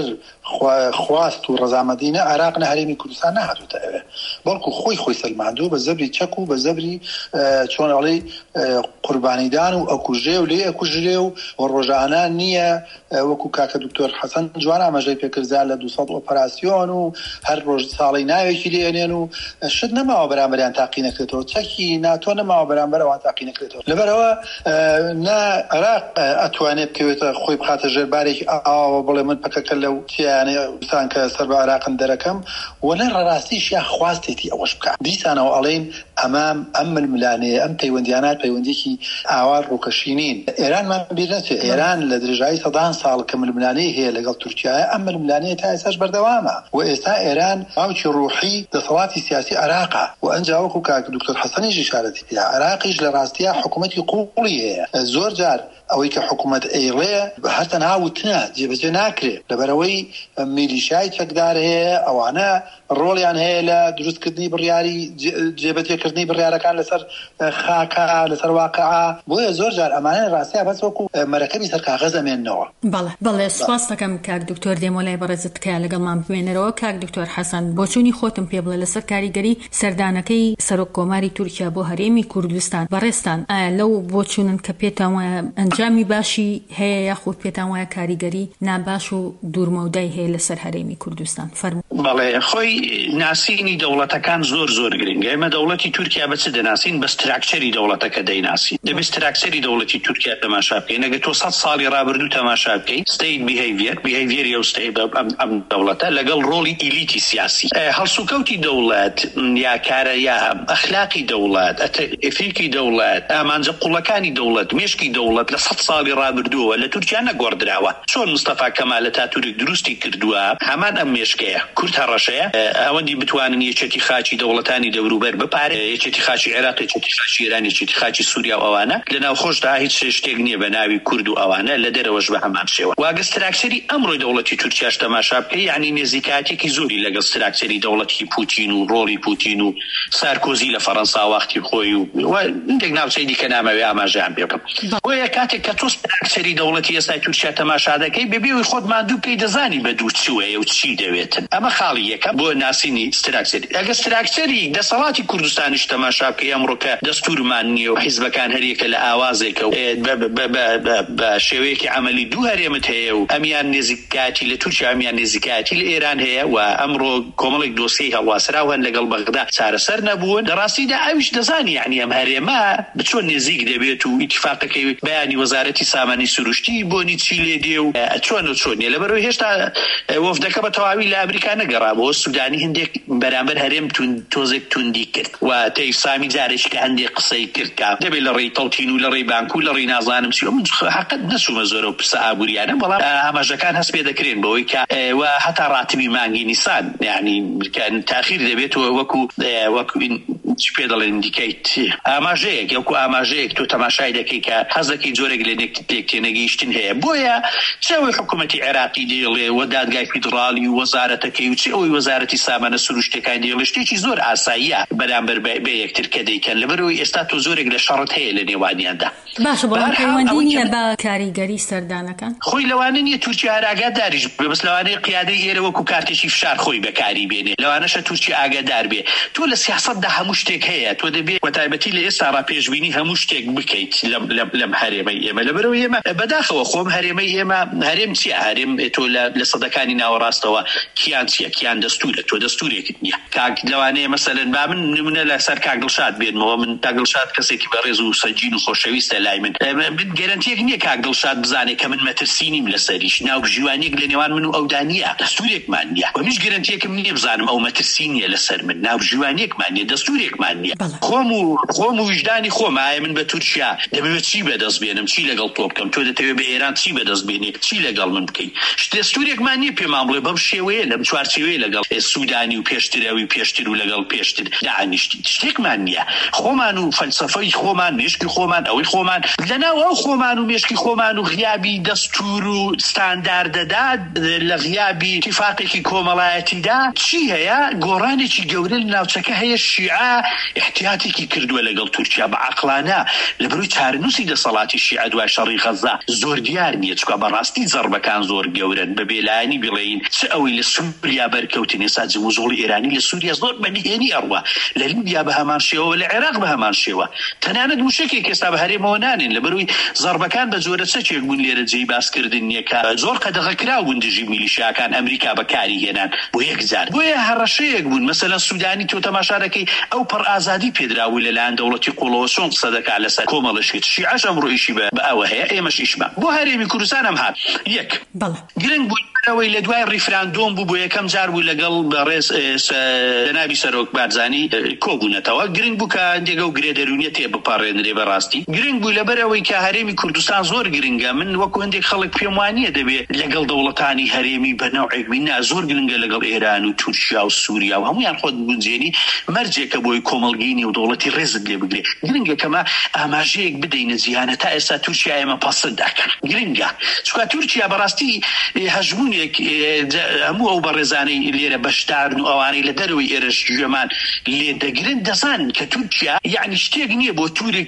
خواست و ڕەزامەندی عێراق نە هەرێمی کوردستان نهاتوتە ئەوێ، بەڵکو خۆی سەلماندوو بە زەبری چەک و بە زەبری چۆن ئەڵێ قوربانیدان و ئەکوژێ و لێ ئەکوژرێ و ڕۆژانە نییە وەکو کاکە دکتۆر حەسەن جوان ئاماژەی پێکردزان لە 200 ئۆپەراسیۆن و هەر ڕۆژ ساڵی ناوێکی لێنێن و شت نەماوە بەرامبەریان تاقی نەکرێتەوە، چەکی ناتۆ نەماوە بەرامبەر ئەوان تاقی نەکرێتەوە. لەبەرەوە نا عێراق ئەتوانێت بکەوێتە خۆی بخاتە ژێربارێکی ئاوە بڵێ من پەکەکە لەو تیانێ وسان کە سەر بە عێراقن دەرەکەم وەلە ڕاستیش یا خواستێتی ئەوەش بکات. دیسانەوە ئەڵێن ئەمام ئەم ململانەیە ئەم پەیوەندیانات پەیوەندێکی ئاوار ڕووکەشینین. ئێرانمان بیر نەچێت ئێران لە درێژایی سەدان ساڵ کە ململانەی هەیە لەگەڵ تورکیایە ئەم ململانەیە تا ئێستاش بەردەوامە و ئێستا ئێران باوکی ڕوحی دەسەڵاتی سیاسی عێراقە و ئەنجا وەکو کاک دکتۆر حەسەنیش ئیشارەتی پێ عێراقیش لە ڕاستیە حکوومەتی قوڵی هەیە. زۆر جار ئەوەی کە حکوومەت ئەیڵێ هەرتەنها وتنە جێبەجێ ناکرێت، لەبەرەوەی میلیشای چەکدار هەیە ئەوانە ڕۆڵیان هەیە لە دروستکردنی بڕیاری جێبەجێکردنی بڕیارەکان لەسەر خاکە لەسەر واقعە، بۆیە زۆر جار ئەمانە ڕاستیە بەس وەکو مەرەکەبی سەر کاغەز ئەمێننەوە. بەڵێ سپاس دەکەم کاک دکتۆر دێمۆلای بەڕێزت تکایە لەگەڵمان بمێنەرەوە. کاک دکتۆر حەسەن بۆچوونی خۆتم پێ بڵێ لەسەر کاریگەری سەردانەکەی سەرۆک کۆماری تورکیا بۆ هەرێمی کوردستان بەڕێستان ئایا لەو بۆچوونن کە پێتان وایە ئەنجامی باشی هەیە یاخود پێتان وایە کاریگەری ناباش و دوورمەودای هەیە لەسەر هەرێمی کوردستان؟ فەرموو. بەڵێ خۆی ناسینی دەوڵەتەکان زۆر گرنگە. ئێمە دەوڵەتی تورکیا بە چ دەناسین؟ بە ستراکچەری دەوڵەتەکە دەیناسین. دەبێت ستراکچەری دەوڵەتی تورکیا تەماشا بکەین. ئەگەر تۆ 100 ساڵی ڕابردوو تەماشا بکەی ستیت بیهیڤیەر یا ستیت ئەم دەوڵەتە لەگەڵ ڕۆڵی ئیلیتی سیاسی هەڵسوکەوتی دەوڵەت یا کارە یا ئەخلاقی دەوڵەت ئەفیکی دەوڵەت ئامانجە قوڵەکانی دەوڵەت مێشکی دەوڵەت لە 100 ساڵی ڕابردووە لە تورکیا نەگۆڕدراوە. چۆن مستەفا کەمال ئەتاتورک دروستی کردووە هەمان ئەم مێشکەیە کورد هەڕەشەیە ئەوەندی بتوانن یەکێتی خاچی دەوڵەتانی دەوروبەر بپارێ، یەکێتی خاچی عێراق، یەکێتی خاچی ئێران، یەکێتی خاچی سووریا و ئەوانە لە ناوخۆشدا هیچ شتێک نییە بە ناوی کورد و ئەوانە لە دەرەوەش بە هەمان شێوە. واگە ستراکچەری ئەمڕۆی دەوڵەتی تورکیاش تەماشا بکەی یعنی نێزیکاتێکی زۆری لەگەڵ ستراکچەری دەوڵەتی پوتین و ڕۆڵی پوتین و سارکۆزی لە فەڕەنسا وەختی خۆی و هەندێک ناوچەی دیکە نامەوێ ئاماژەیان پێ بکەم. بۆیە کاتێک کە تۆ ستراکچەری دەوڵەتی ئێستای تورکیا تەماشا دەکەی بەبێ خۆت ماندوو پێی دەزانی بە دوو چوەیە و چی دەوێتن. ئەمە خاڵی یەکەم بۆ ناسینی ستراکچەری. ئەگە ستراکچەری دەسەڵاتی کوردستانیش تەماشا بکەی ئەمڕۆ کە دەستورمان نییە و حیزبەکان هەریەکە لە ئاوازێکە و بە شێوەیەکی عەمەلی دوو هەرێمت هەیە و ئەمیان نێزیکاتی لە تورکیا ئەمیان نێزیکاتی لە ئێران هەیە و ئەمڕۆ کۆمەڵێک دۆسیەی هەڵواسراو هەن لەگەڵ بەغدا چارەسەر نەبوون. لەڕاستیدا ئەویش دەزانی یعنی ئەم هەرێمە بچۆن نێزیک دەبێت و ئیتیفاقەکەی بەیانی وەزارەتی سامانی سروشتی بۆنی چی لێ دێ و چۆنیە لەبەرەوەی هێشتا وەفدەکە بە تەواوی لە ئەمریکا نەگەڕابەوە. سودانی هەندێک بەرامبەر هەرێم تۆزێک توندی کرد و تەی سامی جارێکی کە هەندێک قسەی کرد کە دەبێت لە ڕێی تەڵتین و لە ڕێی بانک و لە ڕێی نازانم چی من حقیقەت نەچوومە زۆرە و پرسە ئابووریانە بەڵام ئاماژەکان هەست پێ دەکرێن بەوەی کە و هەتا ڕاتبی مانگی نیسان یعنی تاخیر دەبێتەوە وەکو چی پێ دەڵێن دیکەیت ئاماژەیەک یەکو ئاماژەیەک تۆ تەماشای دەکەی کە حەزەکەی جۆرێک لە تێنەگەیشتن هەیە. بۆیە چاوی حکوومەتی عێراقی دێڵێ و دادگای فیدرالی و وەزارەتەکەی و چی ئەوی وەزارەتی سامانە سروشتەکان دێڵێ شتێکی زۆر ئاساییە بەرامبەر بە یەکتر کە دەیکەن لەبەرەوەی ئێستا تۆ زۆرێک لە شەڕت هەیە لە نێوانیاندا. باشە بەڵام پەیوەندی نییە بە کاریگەری سەردانەکان خۆی لەوانە نییە تورکیا ئاگاداریش بەس لەوانەیە قیادەی ئێرە وەکو کارتێکی فشار خۆی بەکاری بێنێ لەوانەشە تورکیا ئاگادار بێ. تۆ لە سیاسەتدا هەموو شتێک هەیە تۆ دەبێت وەتایبەتی لە ئێستا ڕاپێشبینی هەموو شتێک بکەیت لەم هەرێمەی ئێمە لەبەرەوەی ئێمە بەداخەوە خۆم هەرێمەی ئێمە هەرێم چیە؟ هەرێم تۆ لە سەدەکانی ناوەڕاستەوە کیان چیە؟ کیان دەستورە تۆ دەستورێکت نییە. کاک لەوانەیە مەسەلەن با من نمونە لەسەر کاک دڵشاد بێنمەوە. من کاک دڵشاد کەسێکی بەڕێز و سەجین و خۆشەویستە لای من گەرانتیەک نییە کاک دڵشاد بزانێت کە من مەترسینیم لەسەریش ناوژیوانێک لە نێوان من و ئەودانیە دەستورێکمان نییە و هیچ گەرانتیەکم نییە بزانم ئەو مەترسینیە لەسەر من ناوژیوانێکمان نییە دەستورێکمان نییە. خۆم و وجدانی خۆم ئایا من بە تورکیا دەبێت چی بەدەست بێنم چی لەگەڵ تۆ بکەم تۆ دەتەوێت بە ئێران چی بەدەست بێنی چی لەگەڵ من بکەی دەستورێکمان نییە پێمان بڵێ بەم شێوەیە لەم چوارچێوەیە لەگەڵ سوودانی و پێشتراوی پێشتر و لەگەڵ پێشتر داهانیشتی شتێکمان نییە. خۆمان و فەلسەفەی خۆمان مێشکی خۆمان ئەوەی خۆمان لەناو ئەو خۆمان و مێشکی خۆمان و غیابی دەستور و ستانداردەدا لە غیابی اتفاقێکی کۆمەڵایەتیدا چی هەیە؟ گۆڕانێکی گەورە لە ناوچەکە هەیە. شیعە احتیاتێکی کردووە لەگەڵ تورکیا بە عەقلانە لەبەرەوەی چارەنووسی دەسەڵاتی شیعە دوای شەڕی غەزا زۆر دیار نییە چکە بەڕاستی زەربەکان زۆر گەورن بە بێلایانی بڵێین چ ئەوەی لە سووریا بەرکەوتن ئێستا جمهوری ئێرانی لە سووریا زۆر بەنهێنی ئەڕوا لە لیبیا بە هەمان شێوە لە عێراق بە هەمان شێوە تەنانەت موشکێک ئێستا بە هەرێمەوە نانێن لەبەرەوەی زەربەکان بە جۆرە چەکێک بوون لێرە جێی باسکردن نییە زۆر قەدەغەکراون دژی میلیشیاکان ئەمریکا بەکاری هێنان بۆ یەکجار بۆیە هەڕەشەیەک بوون. مەسەلەن سوودانی تۆ تەماشا دەکەی ئەو پڕ ئازادی پێدراوی لەلایەن دەوڵەتی قوڵەوە چۆن قسە دەکات لەسەر کۆمەڵەشێت شیعەش ئەمڕۆ ئیشی بە ئەوە هەیە ئێمەش ئیشمان بۆ هەرێمی کوردستان ئەم هات یەک گرنگ بوو ئەوەی لە دوای ریفراندۆم بوو بۆ یەکەم جار بوو لەگەڵ بەڕێز جەنابی سەرۆک بارزانی کۆبوونەتەوە گرنگ بوو کە هەندێک ئەو گرێدەرونیە تێ بپەڕێنرێ بەڕاستی گرنگ بوو لەبەرەوەی کە هەرێمی کوردستان زۆر گرنگە. من وەکو هەندێک خەڵک پێم وانییە دەبێت لەگەڵ دەوڵەتانی هەرێمی بەنەوعێک بینە زۆر گرنگە لەگەڵ ئێران و تورکیا و سووریا و هەمویان خۆت بگونجێنی مەرجێکە بۆی کۆمەڵگەی و دەوڵەتی ڕێزت لێ بگرێ. گرنگە کەمە ئاماژەیەک بدەینە جیهانە تا ئێستا تورکیا ئێمە پەسەند دەکەن گرنگە چکە تورکیا بەڕاستی هەژمونێک هەموو ئەو بەڕێزانەی لێرە بەشدارن و ئەوانەی لە دەرەوەی ئێرەش گوێمان لێ دەگرن دەزانن کە تورکیا یعنی شتێک نییە بۆ تورک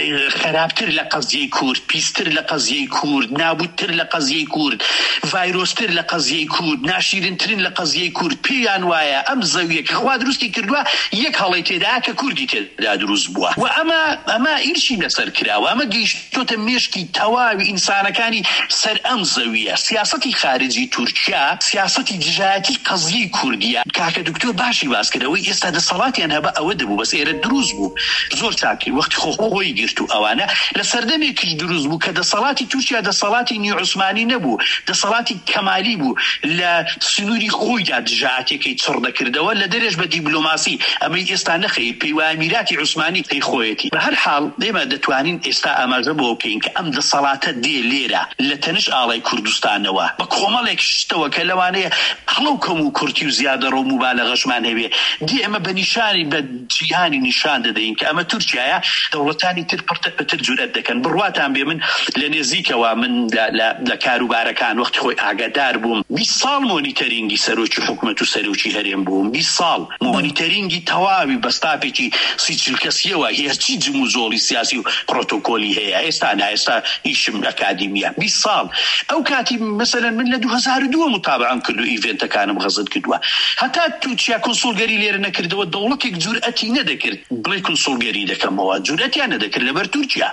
خراپتر لە قەزیەی کورد پیستر لە قەزیەی کورد نابوودتر لە قەزیەی کورد ڤایرۆستر لە قەزیەی کورد ناشیرنترین لە قەزیەی کورد پێیان وایە ئەم زەویە کە خوا دروستی کردووە یەک هەڵی تێدا کە کوردی تێدا دروست بووە و ئەمە ئیرشی لەسەر کراوە ئەمە گەیشتۆتە مێشکی تەواوی ئینسانەکانی سەر ئەم زەویە. سیاسەتی خارجی تورکیا سیاسەتی دژایەتی قەزیەی کوردیە کاکە دکتۆر باشی باس کردەوەی ئێستا دەسەڵاتیان هەبە ئەوە دەبوو بەس ئێرە دروست بوو زۆر چاکی وەختی خۆی گرت و ئەوانە لە سەردەمێکیش دروست بوو کە دەسەڵاتی تورکیا دەسەڵاتی نیو عوسمانی نەبوو دەسەڵاتی کەمالی بوو لە سنووری خۆیدا دژایەتێکی چڕ دەکردەوە لە دەرێژ بە دیبلۆماسی ئەمەی ئێستا نەخەی پێی ئەمیراتی عوسمانی پێی خۆیەتی بە هەر حاڵ ئێمە دەتوانین ئێستا ئاماژە بۆ بکەین کە ئەم دەسەڵاتە دێ لێرە لە تەنش ئاڵای کوردستانەوە بە کۆمەڵێک شتەوە کە لەوانەیە هەڵەو کەم و کورتی و زیادە ڕۆ مبالەغەشمان هەبێ دی ئەمە بە نیشانی بە جیهانی نیشان دەدەین کە ئەمە تورکیایە دەوڵەتانی تر پرتر جورەت دەکەن بڕواتان بێ من لە نێزیکەوە من لە کاروبارەکان وەختی خۆی ئاگادار بووم 20 ساڵ مۆنیتەرینگی سەرۆکی حکومەت و سەرۆکی هەرێم بووم 20 ساڵ مۆنیتەرینگی تەواوی بەستاپێکی سی کەسیەوە هیچی جم و زۆڵی سیاسی و پرۆتۆکۆلی هەیە ئێستا ئیشم ئەکادیمیە 20 ساڵ ئەو کاتی مثلا من لە 2002 متابعەم کرد و ئیڤێنتەکانم غەزت کردووە هەتا تورکیا کۆنسۆلگەری لێرە نەکردەوە دەوڵەتێک جورئەتی نەدەکرد بڵێ کۆنسۆلگەری دەکەمەوە جورئەتیان نەدەکرد لەبەر تورکیا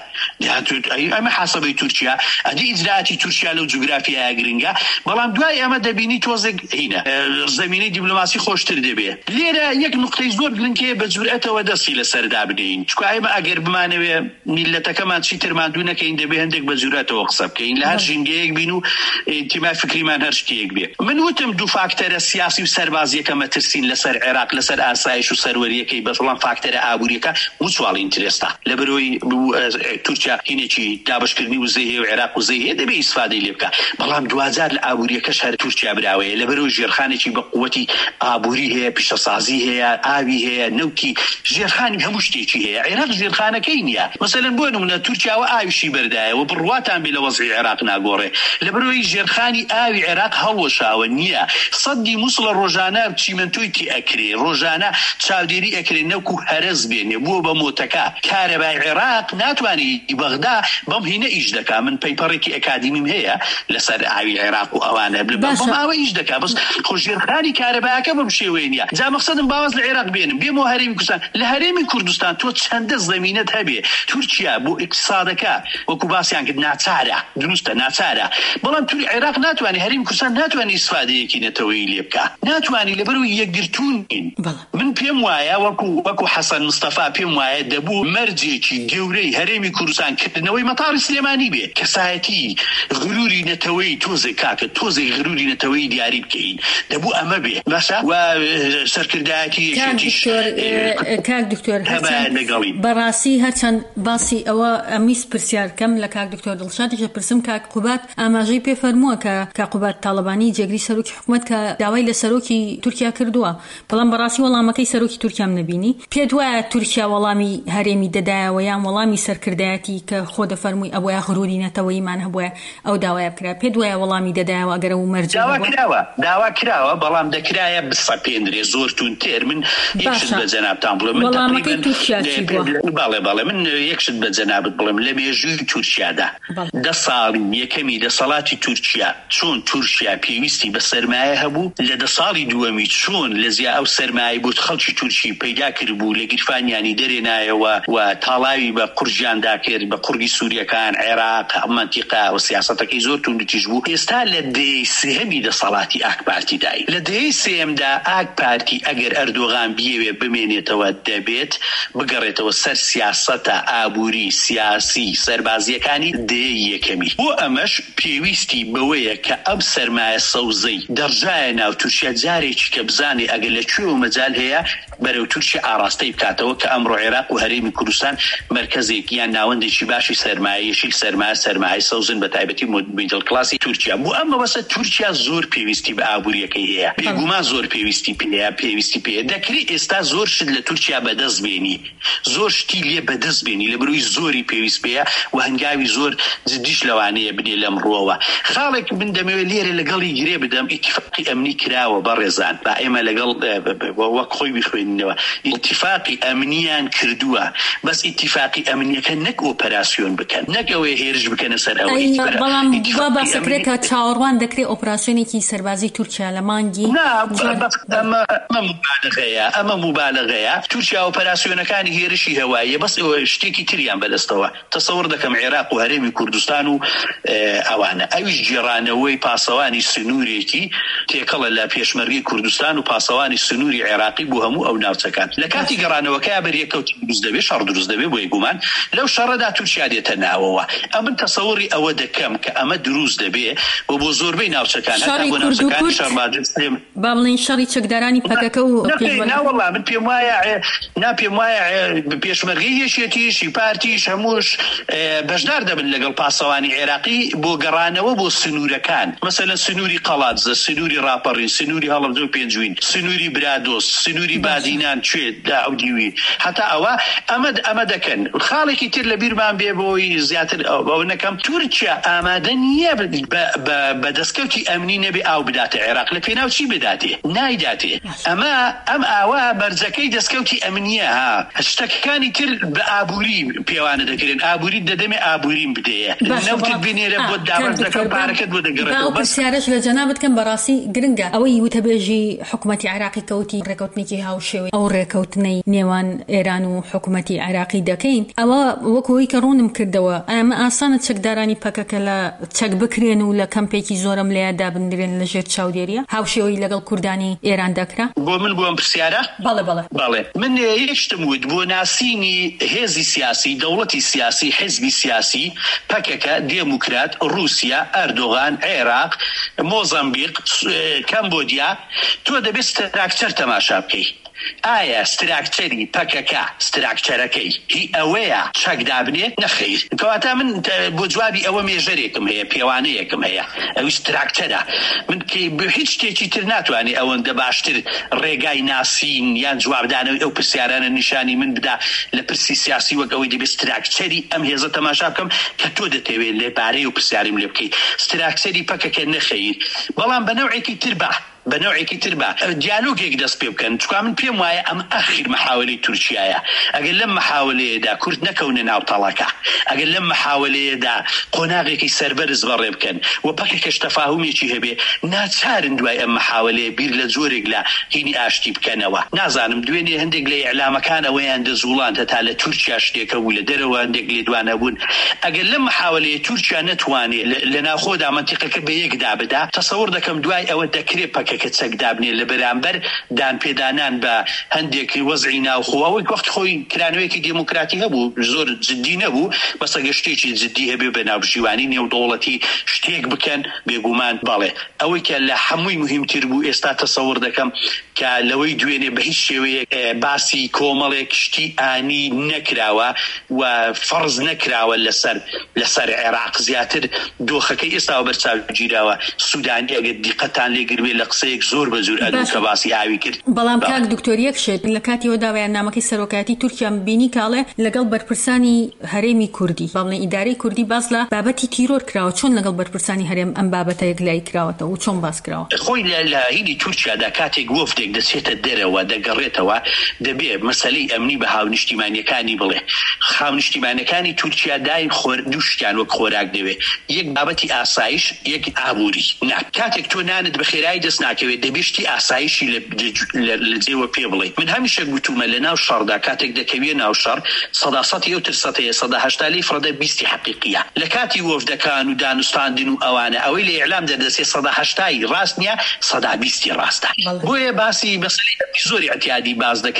ئەمە حاسەبەی تورکیا ئەدی ئیجراعاتی تورکیا لەو جوگرافیایە گرنگە بەڵام دوای ئەمە دەبینی تۆزێک هینە زەمینەی دیبلۆماسی خۆشتر دەبێ لێرە یەک نقطەی زۆر گرنگەیە بە جورئەتەوە دەستی لەسەردا بدەین چکە ئێمە ئەگەر بمانەوێ میلەتەکەمان چیتر ماندوو نەکەین دەبێ هەندێک بە جورئەتەوە قسە بکەین لە هەر ژینگەیەک بین و ئیتیمای فکریمان هەر شتێک بێ من وتم دوو فاکتەرە سیاسی و سەربازیەکە مەترسین لەسەر عێراق لەسەر ئاسایش و سەروەریەکەی بەڵام فاکتەرە ئابووریەکە موچواڵ ئینترێستا لەبەرەوەی تورکیا هینێکی دابشکردنی وزەی هەیە و عێراق وزەی هەیە دەبێ ئیسفادەی لێ بکە بەڵام دوجار لە ئابووریەکەش هەر تورکیا براوەیە لەبەرەوەی ژێرخانێکی بە قووەتی ئابووری هەیە پیشەسازی هەیە ئاوی هەیە نەوتی ژێرخانی هەموو شتێکی هەیە عێراق ژێرخانەکەی نییە مثلا بۆ نمونە تورکیاوە ئاویشی بەردایەوە بڕواتان بێ لە وەزعی عێراق ناگۆڕێ لەبەرەوەی ژێرخانی ئاوی عێراق هەڵوەشاوە نییە سەدی مووسڵە ڕۆژانە چیمەنتۆی تی ئەکرێ ڕۆژانە چاودێری ئەکرێ نەوکو هەرز بێنێ بووە بە مۆتەکە کارەبای عێراق ناتوانێت بەغدا بەم هینە ئیش دەکا من پەیپەڕێکی ئەکادیمیم هەیە لەسەر ئاوی عێراق و ئەوانە بەم ئاوە ئیش دەکا بەس خۆ ژێرخانی کارەبایەکە بەم شێوەیە نییە جا مەقسەدم باوەز لە عێراق بێنم بێمەوە هەرێمی کوردستان لە هەرێمی کوردستان تۆ چەندە زەمینەت هەبێ تورکیا بۆ ئیقتصادەکە وەکو باسییان کرد ناچارە دروستە ناچارە بەڵام توی عێراق ناتوانێت هەرێمی کوردستان ناتوانێت ئیسفادەیەکی نەتەوەی لێ بکە ناتوانێت لەبەرەوەی یەکگرتوون من پێم وایە وەکو حەسەن مستەفا پێم وایە دەبوو مەرجێکی گەورەی هەرێمی کوردستان کردنەوەی مەتاڕی سلێمانی بێ کەسایەتی غروری نەتەوەی تۆزێک کاکە تۆزێک غروری نەتەوەی دیاری بکەین دەبوو ئەمە بێ باشە و سەرکردایەتی کاک دکتۆر بەڕاستی هەرچەند باسی ئەوە ئەمیس پرسیارکەم لە کاک دکتۆر دڵشادێکە پرسم کاک قوبات ئاماژەی پێ فەرمووە کە کاک قوبات تاڵەبانی جێگری سەرۆکی حکوومەت کە داوای لە سەرۆکی تورکیا کردووە بەڵام بەڕاستی وەڵامەکەی سەرۆکی تورکیام نەبینی پێت وایە تورکیا وەڵامی هەرێمی دەدایەوە یان وەڵامی سەرکردایەتی کە خۆ دەفەرمووی ئەوەیە غروری نەتەوەیمان هەبووە ئەو داوایە بکرا پێت وایە وەڵامی دەدایەوە ئەگەر ئەو مەرجە داوا کراوە بەڵام دەکرایە بسەپێندرێ زۆرتون تێر من یەکشت بە جەنابتان بڵێم وەڵامەکەی تورکیا چی بووە بەڵێ من یەکشت بە جەنابت بڵێم لە مێژووی تورکیادا 10 ساڵی یەکەمی دەسەڵاتی تورکیا چۆن تورکیا پێویستی بە سەرمایە هەبوو لە 10 ساڵی دووەمی چۆن لە زیا ئەو سەرمایە بۆ خەڵکی تورکی پەیدا کردبوو لە گیرفانیانی دەرێنایەوە و تاڵاوی بە قورجیاندا کرد بە قورگی سووریەکان عێراق منتیقا و سیاسەتەکەی زۆر توندتیش بوو ئێستا لە دەی سێهەمی دەسەڵاتی ئاک پارتی دای لە دەی سێمدا ئاک پارتی ئەگەر ئەردۆغان بیەوێ بمێنێتەوە دەبێت بگەڕێتەوە سەر سیاسەتە ئابووری سیاسی سەربازیەکانی دەی یەکەمی بۆ ئەمەش پێویستی بەوەیە کە ئەم سەرمایە سەوزەی دەڕژایە ناو تورکیا جارێکی کە بزانێ ئەگەر لەکوێوە مەجال هەیە بەرەو تورکیا ئاراستەی بکاتەوە کە ئەمڕۆ عێراق و هەرێمی کوردستان مرکزێک یان ناوەندێکی باشی سەرمایەشی سەرمایە سەوزن بە تایبەتی میدڵ کلاسی تورکیا بۆ ئەمە بەسە تورکیا زۆر پێویستی بە ئابووریەکەی هەیە بێگومان زۆر پێویستی پێ دەکرێت ئێستا زۆر شت لە تورکیا بەدەست بێنی زۆر شتی لێ بەدەست بێنی لە بروی زۆری پێویست پێە و هەنگاوی زۆر جدیش لەوانەیە بنێ لەمڕۆوە خاڵێک من دەمەوێت لێرە لەگەڵی گرێ بدەم ئیتیفاقی ئەمنی کراوە بەڕێزان با ئێمە لەگەڵ وەک خۆی بخوێنینەوە ئیتیفاقی ئەمنیان کردووە بەس ئیتیفاقی ئەمنیەکە نەک ئۆپەراسیۆن بکەن نەک ئەوەی هێرش بکەنە سەر ئەوەی بەڵام وا باسەکرێت کە چاوەڕوان دەکرێت ئۆپراسیۆنێکی سەربازی تورکیا لە مانگی ئەمە مبالغەیە. تورکیا ئۆپراسیۆنەکانی هێرشی هەواییە، بەس شتێکی تریان بەدەستەوە. تەسەوڕ دەکەم عێراق و هەرێمی کوردستان و ئەوانە ئەویش جێڕانەوەی پاسەوانی سنوورێکی تێکەڵە لە پێشمەرگی کوردستان و پاسەوانی سنووری عێراقی بۆ هەموو ئەو ناوچەکان. لە کاتی گەڕانەوەکەیە بەریەکەوتی دروست دەبێت، شەڕ دروست دەبێت بۆ گومان لەو شەڕەدا تورکیا دێتە ناوەوە. ئەمن تەسەوڕی ئەوە دەکەم کە ئەمە دروست دەبێت بۆ زۆربەی ناوچەکان هەتا بۆ ناوچەکانی شەڕماجستێم با بڵین شەڕی چەکدارانی پەکەکە و ناوەڵا من پێم وایە پێشمەرگی هێشێتیشی پارتیش هەمووش بەشدار دەبن لەگەڵ پاسەوانی عێراقی بۆ گەڕانەوە بۆ سنوورەکان، مەسەلەن سنووری قەڵاتزە، سنووری ڕاپەڕین، سنووری هەڵەبجە و پێنجوین، سنووری برادۆس، سنووری بادینان کوێت داودیوی، هەتا ئەوە ئەمە دەکەن. خاڵێکی تر لە بیرمان بێ بۆی زیاتر ئەو نەکەم، تورکیا ئامادە نییە بە دەستکەوتی ئەمنی نەبێ ئاو بداتە عێراق. لە پێناو چی بداتێ؟ نایداتێ. ئەم ئاوا بەرجەکەی دەستکەوتی ئەمنیە. ها شتەکانی تر بە ئابووری پێوانە دەکرێن، ئابووری دەدەمێ ئابووریم بدەیە، نەوتت بینێرە بۆ داوەت دەکەم پارەکەت بۆ دەگەڕێتەوە. پرسیارەش لە جەنابەت کەم بەڕاستی گرنگە ئەوەی وتەبێژی حکوومەتی عێراقی کەوتی ڕێکەوتنێکی هاوشێوەی ئەو ڕێکەوتنەی نێوان ئێران و حکوومەتی عێراقی دەکەین، ئەوە وەکەوەی کە ڕوونم کردەوە ئەمە ئاسانە چەکدارانی پەکەکە لە چەک بکرێن و لە کەمپێکی زۆرم لێدا بنرێن لە ژێر چاودێریە هاوشێوەی لەگەڵ کوردانی ئێران دەکرا. بۆ من بۆم پرسیارە؟ بەڵێ من یەکشتم وت بۆ ناسینی هێزی سیاسی، دەوڵەتی سیاسی، حزبی سیاسی، پەکەکە، دێموکرات، رووسیا، ئەردۆغان، عێراق، مۆزەمبیق، کەمبۆدیا، تۆ دەبێت ستراکچەر تەماشا بکەی. ئایا ستراکچەری پەکەکە ستراکچەرەکەی هی ئەوەیە چەکدابنێ؟ نەخەیر. کەواتە من بۆ جوابی ئەوە مێژەرێکم هەیە، پێوانەیەکم هەیە، ئەوی ستراکچەرە. من بە هیچ شتێکی تر ناتوانێ ئەوەندە باشتر ڕێگای ناسین یان جوابدانەوەی ئەو پرسیارانە نیشانی من بدا لە پرسی سیاسی وەک ئەوەی دەبێت ستراکچەری ئەم هێزە تەماشا بکەم کە تۆ دەتەوێت لێبارەی و پرسیاریم لێ بکەیت. ستراکچەری پەکەکە نەخەیر، بەڵام بە نەوعێکی تر بە دیالۆگێک دەست پێ بکەن. چکا من پێم وایە ئەم ئاخیر محاولەی تورکیایە. ئەگەر لەم محاولەیەدا کورد نەکەونە ناو تەڵەکە، ئەگەر لەم محاولەیەدا قۆناغێکی سەربەرز بەڕێ بکەن و پەکێکەش تەفاهومێکی هەبێ، ناچارن دوای ئەم محاولەیە بیر لە جۆرێک لە هینی ئاشتی بکەنەوە. نازانم دوێنێ هەندێک لە ئیعلامەکانەوەیان دەزوڵان هەتا لە تورکیا شتێکە بوو، لە دەرەوە هەندێک لێدوانە بوون. ئەگەر لەم محاولەیە تورکیا نەتوانێت لە ناوخۆدا منتیقەکە بە یەکدا بدا، تەسەوڕ دەکەم دوای ئەوە دەکرێت پەکەکە چەکدابنێ لە بەرامبەر دانپێدانان بە هەندێکی وەزعی ناوخۆەوەی وەخت خۆی کرانەوەیەکی دموکراتی هەبوو، زۆر جددی نەبوو، بەس ئەگەر شتێکی جددی هەبێ بە ناوژیوانی نێودەوڵەتی شتێک بکەن، بێگومان بەڵێ. ئەوەی کە لە هەمووی مهمتر بوو ئێستا تەسەوڕ دەکەم کە لەوەی دوێنێ بە هیچ شێوەیەک باسی کۆمەڵێک شتی ئانی نەکراوە و فەرز نەکراوە لەسەر عێراق. زیاتر دۆخەکەی ئێستا بەرچاو گیراوە. سوودانی ئەگەر دیقەتان لێگربێ لە قسەیەک زۆر بە زۆر ئەدوو کە باسی ئاوی کرد. بەڵام کاک دکتۆریەک شێت لە کاتیەوە داوایان نامەکەی سەرۆکاتی تورکیا بینی کاڵێ لەگەڵ بەرپرسانی هەرێمی کوردی باڵێن ئیدارەی کوردی باز لە بابەتی تیرۆر کراوە. چۆن لەگەڵ بەرپرسانی هەرێم ئەم بابەتە یەکلای کراوەتەوە و چۆن باس کراوە؟ خۆی لە هینی تورکیادا کاتێک وەفدێک دەچێتە دەرەوە دەگەڕێتەوە، دەبێت مەسەلەی ئەمنی بە هاونیشتیمانیەکانی بڵێ. هاونیشتیمانیەکانی تورکیا دایم دوو شتیان وەک خۆراک دەوێت، یەک بابەتی ئاسایش، یەک ئابووری. کاتێک تۆ نانت بە خێرایی دەست ناکەوێت، دەبێشتی ئاسایشی لە جێوە پێ بڵێ. من هەمیشە گوتومە لە ناو شەڕدا کاتێک دەکەوێت ناو شەڕ 100 و 180 فرەدە 20 حەقیقیە. لە کاتی وەفدەکان و دانوستاندن و ئەوانە ئەوەی لە ئیعلام دەدەسێت 180 ڕاست نییە، 120 ڕاستە. بۆیە باسی مەسەلەی زۆری اعتیادی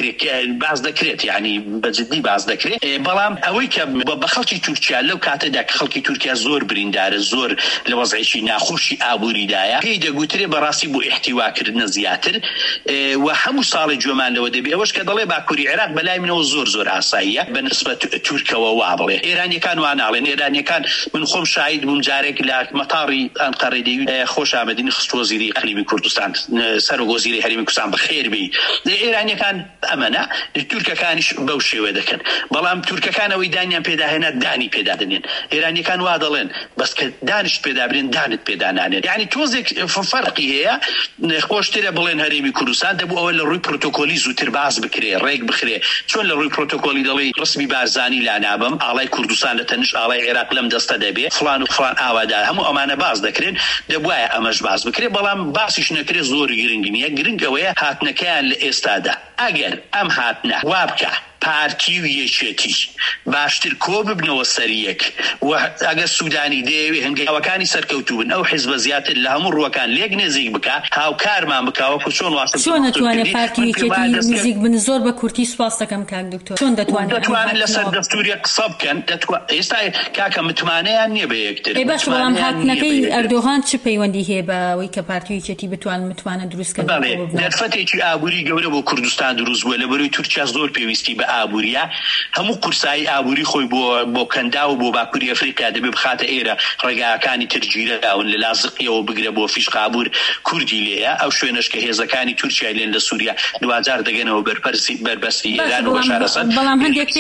باز دەکرێت، یعنی بەجددی باز دەکرێت. بەڵام ئەوەی کە بە خەڵکی تورکیا لەو کاتەدا کە خەڵکی تورکیا زۆر بریندارە، زۆر لە وەزعێکی ناخۆشی ئابووریدایە، پێی دەگوترێ بەڕاستی بۆ احتیواکردنە زیاتر و هەموو ساڵی جۆمان لەوە دەبێ. ئەوەش کە دەڵێ باکووری عێراق بەلای منەوە زۆر ئاساییە بە نسبەت تورکەوە وا بڵێ. ئێرانیەکان وا ناڵێن. ئێرانیەکان من خۆم شاهید بووم جارێک لە مەتاڕی ئەنقەرە دەیوت خۆش ئامەدینی خست وەزیری هەرێمی کوردستان، سەرۆکوەزیری هەرێمی کوردستان بەخێر بی. ئێرانیەکان ئەمەنە، تورکەکانیش بەو شێوە دەکەن. بەڵام تورکەکانەوەی دانیان پێداهێنا دانی پێدادنێن. ئێرانیەکان وا دەڵێن بەس کە دانیشت پێدابرێن دانت پێدانانێت. یعنی تۆزێک فەرقی هەیە خۆشترە بڵێن هەرێمی کوردستان دەبوو ئەوە لە ڕووی پروتۆکۆلی زووتر باز بکرێ ڕێک بخرێ چۆن لە ڕووی پروتۆکۆلی دەڵێ ڕسمی بارزانی لا نابم ئاڵای کوردستان لە تەنش ئاڵای عێراق لەم دەستە دەبێ فلان و فلان ئاوادار هەموو ئەمانە باز دەکرێن دەبوایە ئەمەش باز بکرێ بەڵام باسیش نەکرێ زۆر گرنگ نییە گرنگ ئەوەیە هاتنەکەیان لە ئێستادا ئەگەر ئەم هاتنە وا بکە پارتی و یەکێتی باشتر کۆ ببنەوە سەریەک و ئەگەر سوودانی دەیەوێ هەنگاوەکانی سەرکەوتوو بن ئەو حیزبە زیاتر لە هەموو ڕووەکان لێک نێزیک بکە هاوکارمان بکەوە چۆن واسە چۆن دەتوانێت پارتی یەکێتی نزیک بن زۆر بە کورتی سوپاس دەکەم کاک دکتۆر چۆن دەتوانن لەسەر دەستوری قسە بکەن ئێستا کاکە متمانەیان نییە بە یەکتر باش بەڵام هاتنەکەی ئەردۆغان چ پەیوەندی هەیە بە ئەوەی کە پارتی یەکێتی متوانە دروستکەن دەرفەتێکی ئابووری گەورە بۆ کوردستان دروست بووە لەبەرەوەی تورکیا زۆر پێویستی بە ئابووریە هەموو قورسایی ئابووری خۆی بۆ کەندا و بۆ باکووری ئەفریقا دەبێ بخاتە ئێرە ڕێگاکانی ترگیرەداون لە لازقیەوە بگرە بۆ فیش قابوور کوردی لێیە ئەو شوێنەش کە هێزەکانی تورکیا لێن لە سووریا دوجار دەگەنەوە بەربەستی ئێران و بەشارەسەد بەڵام هەندێک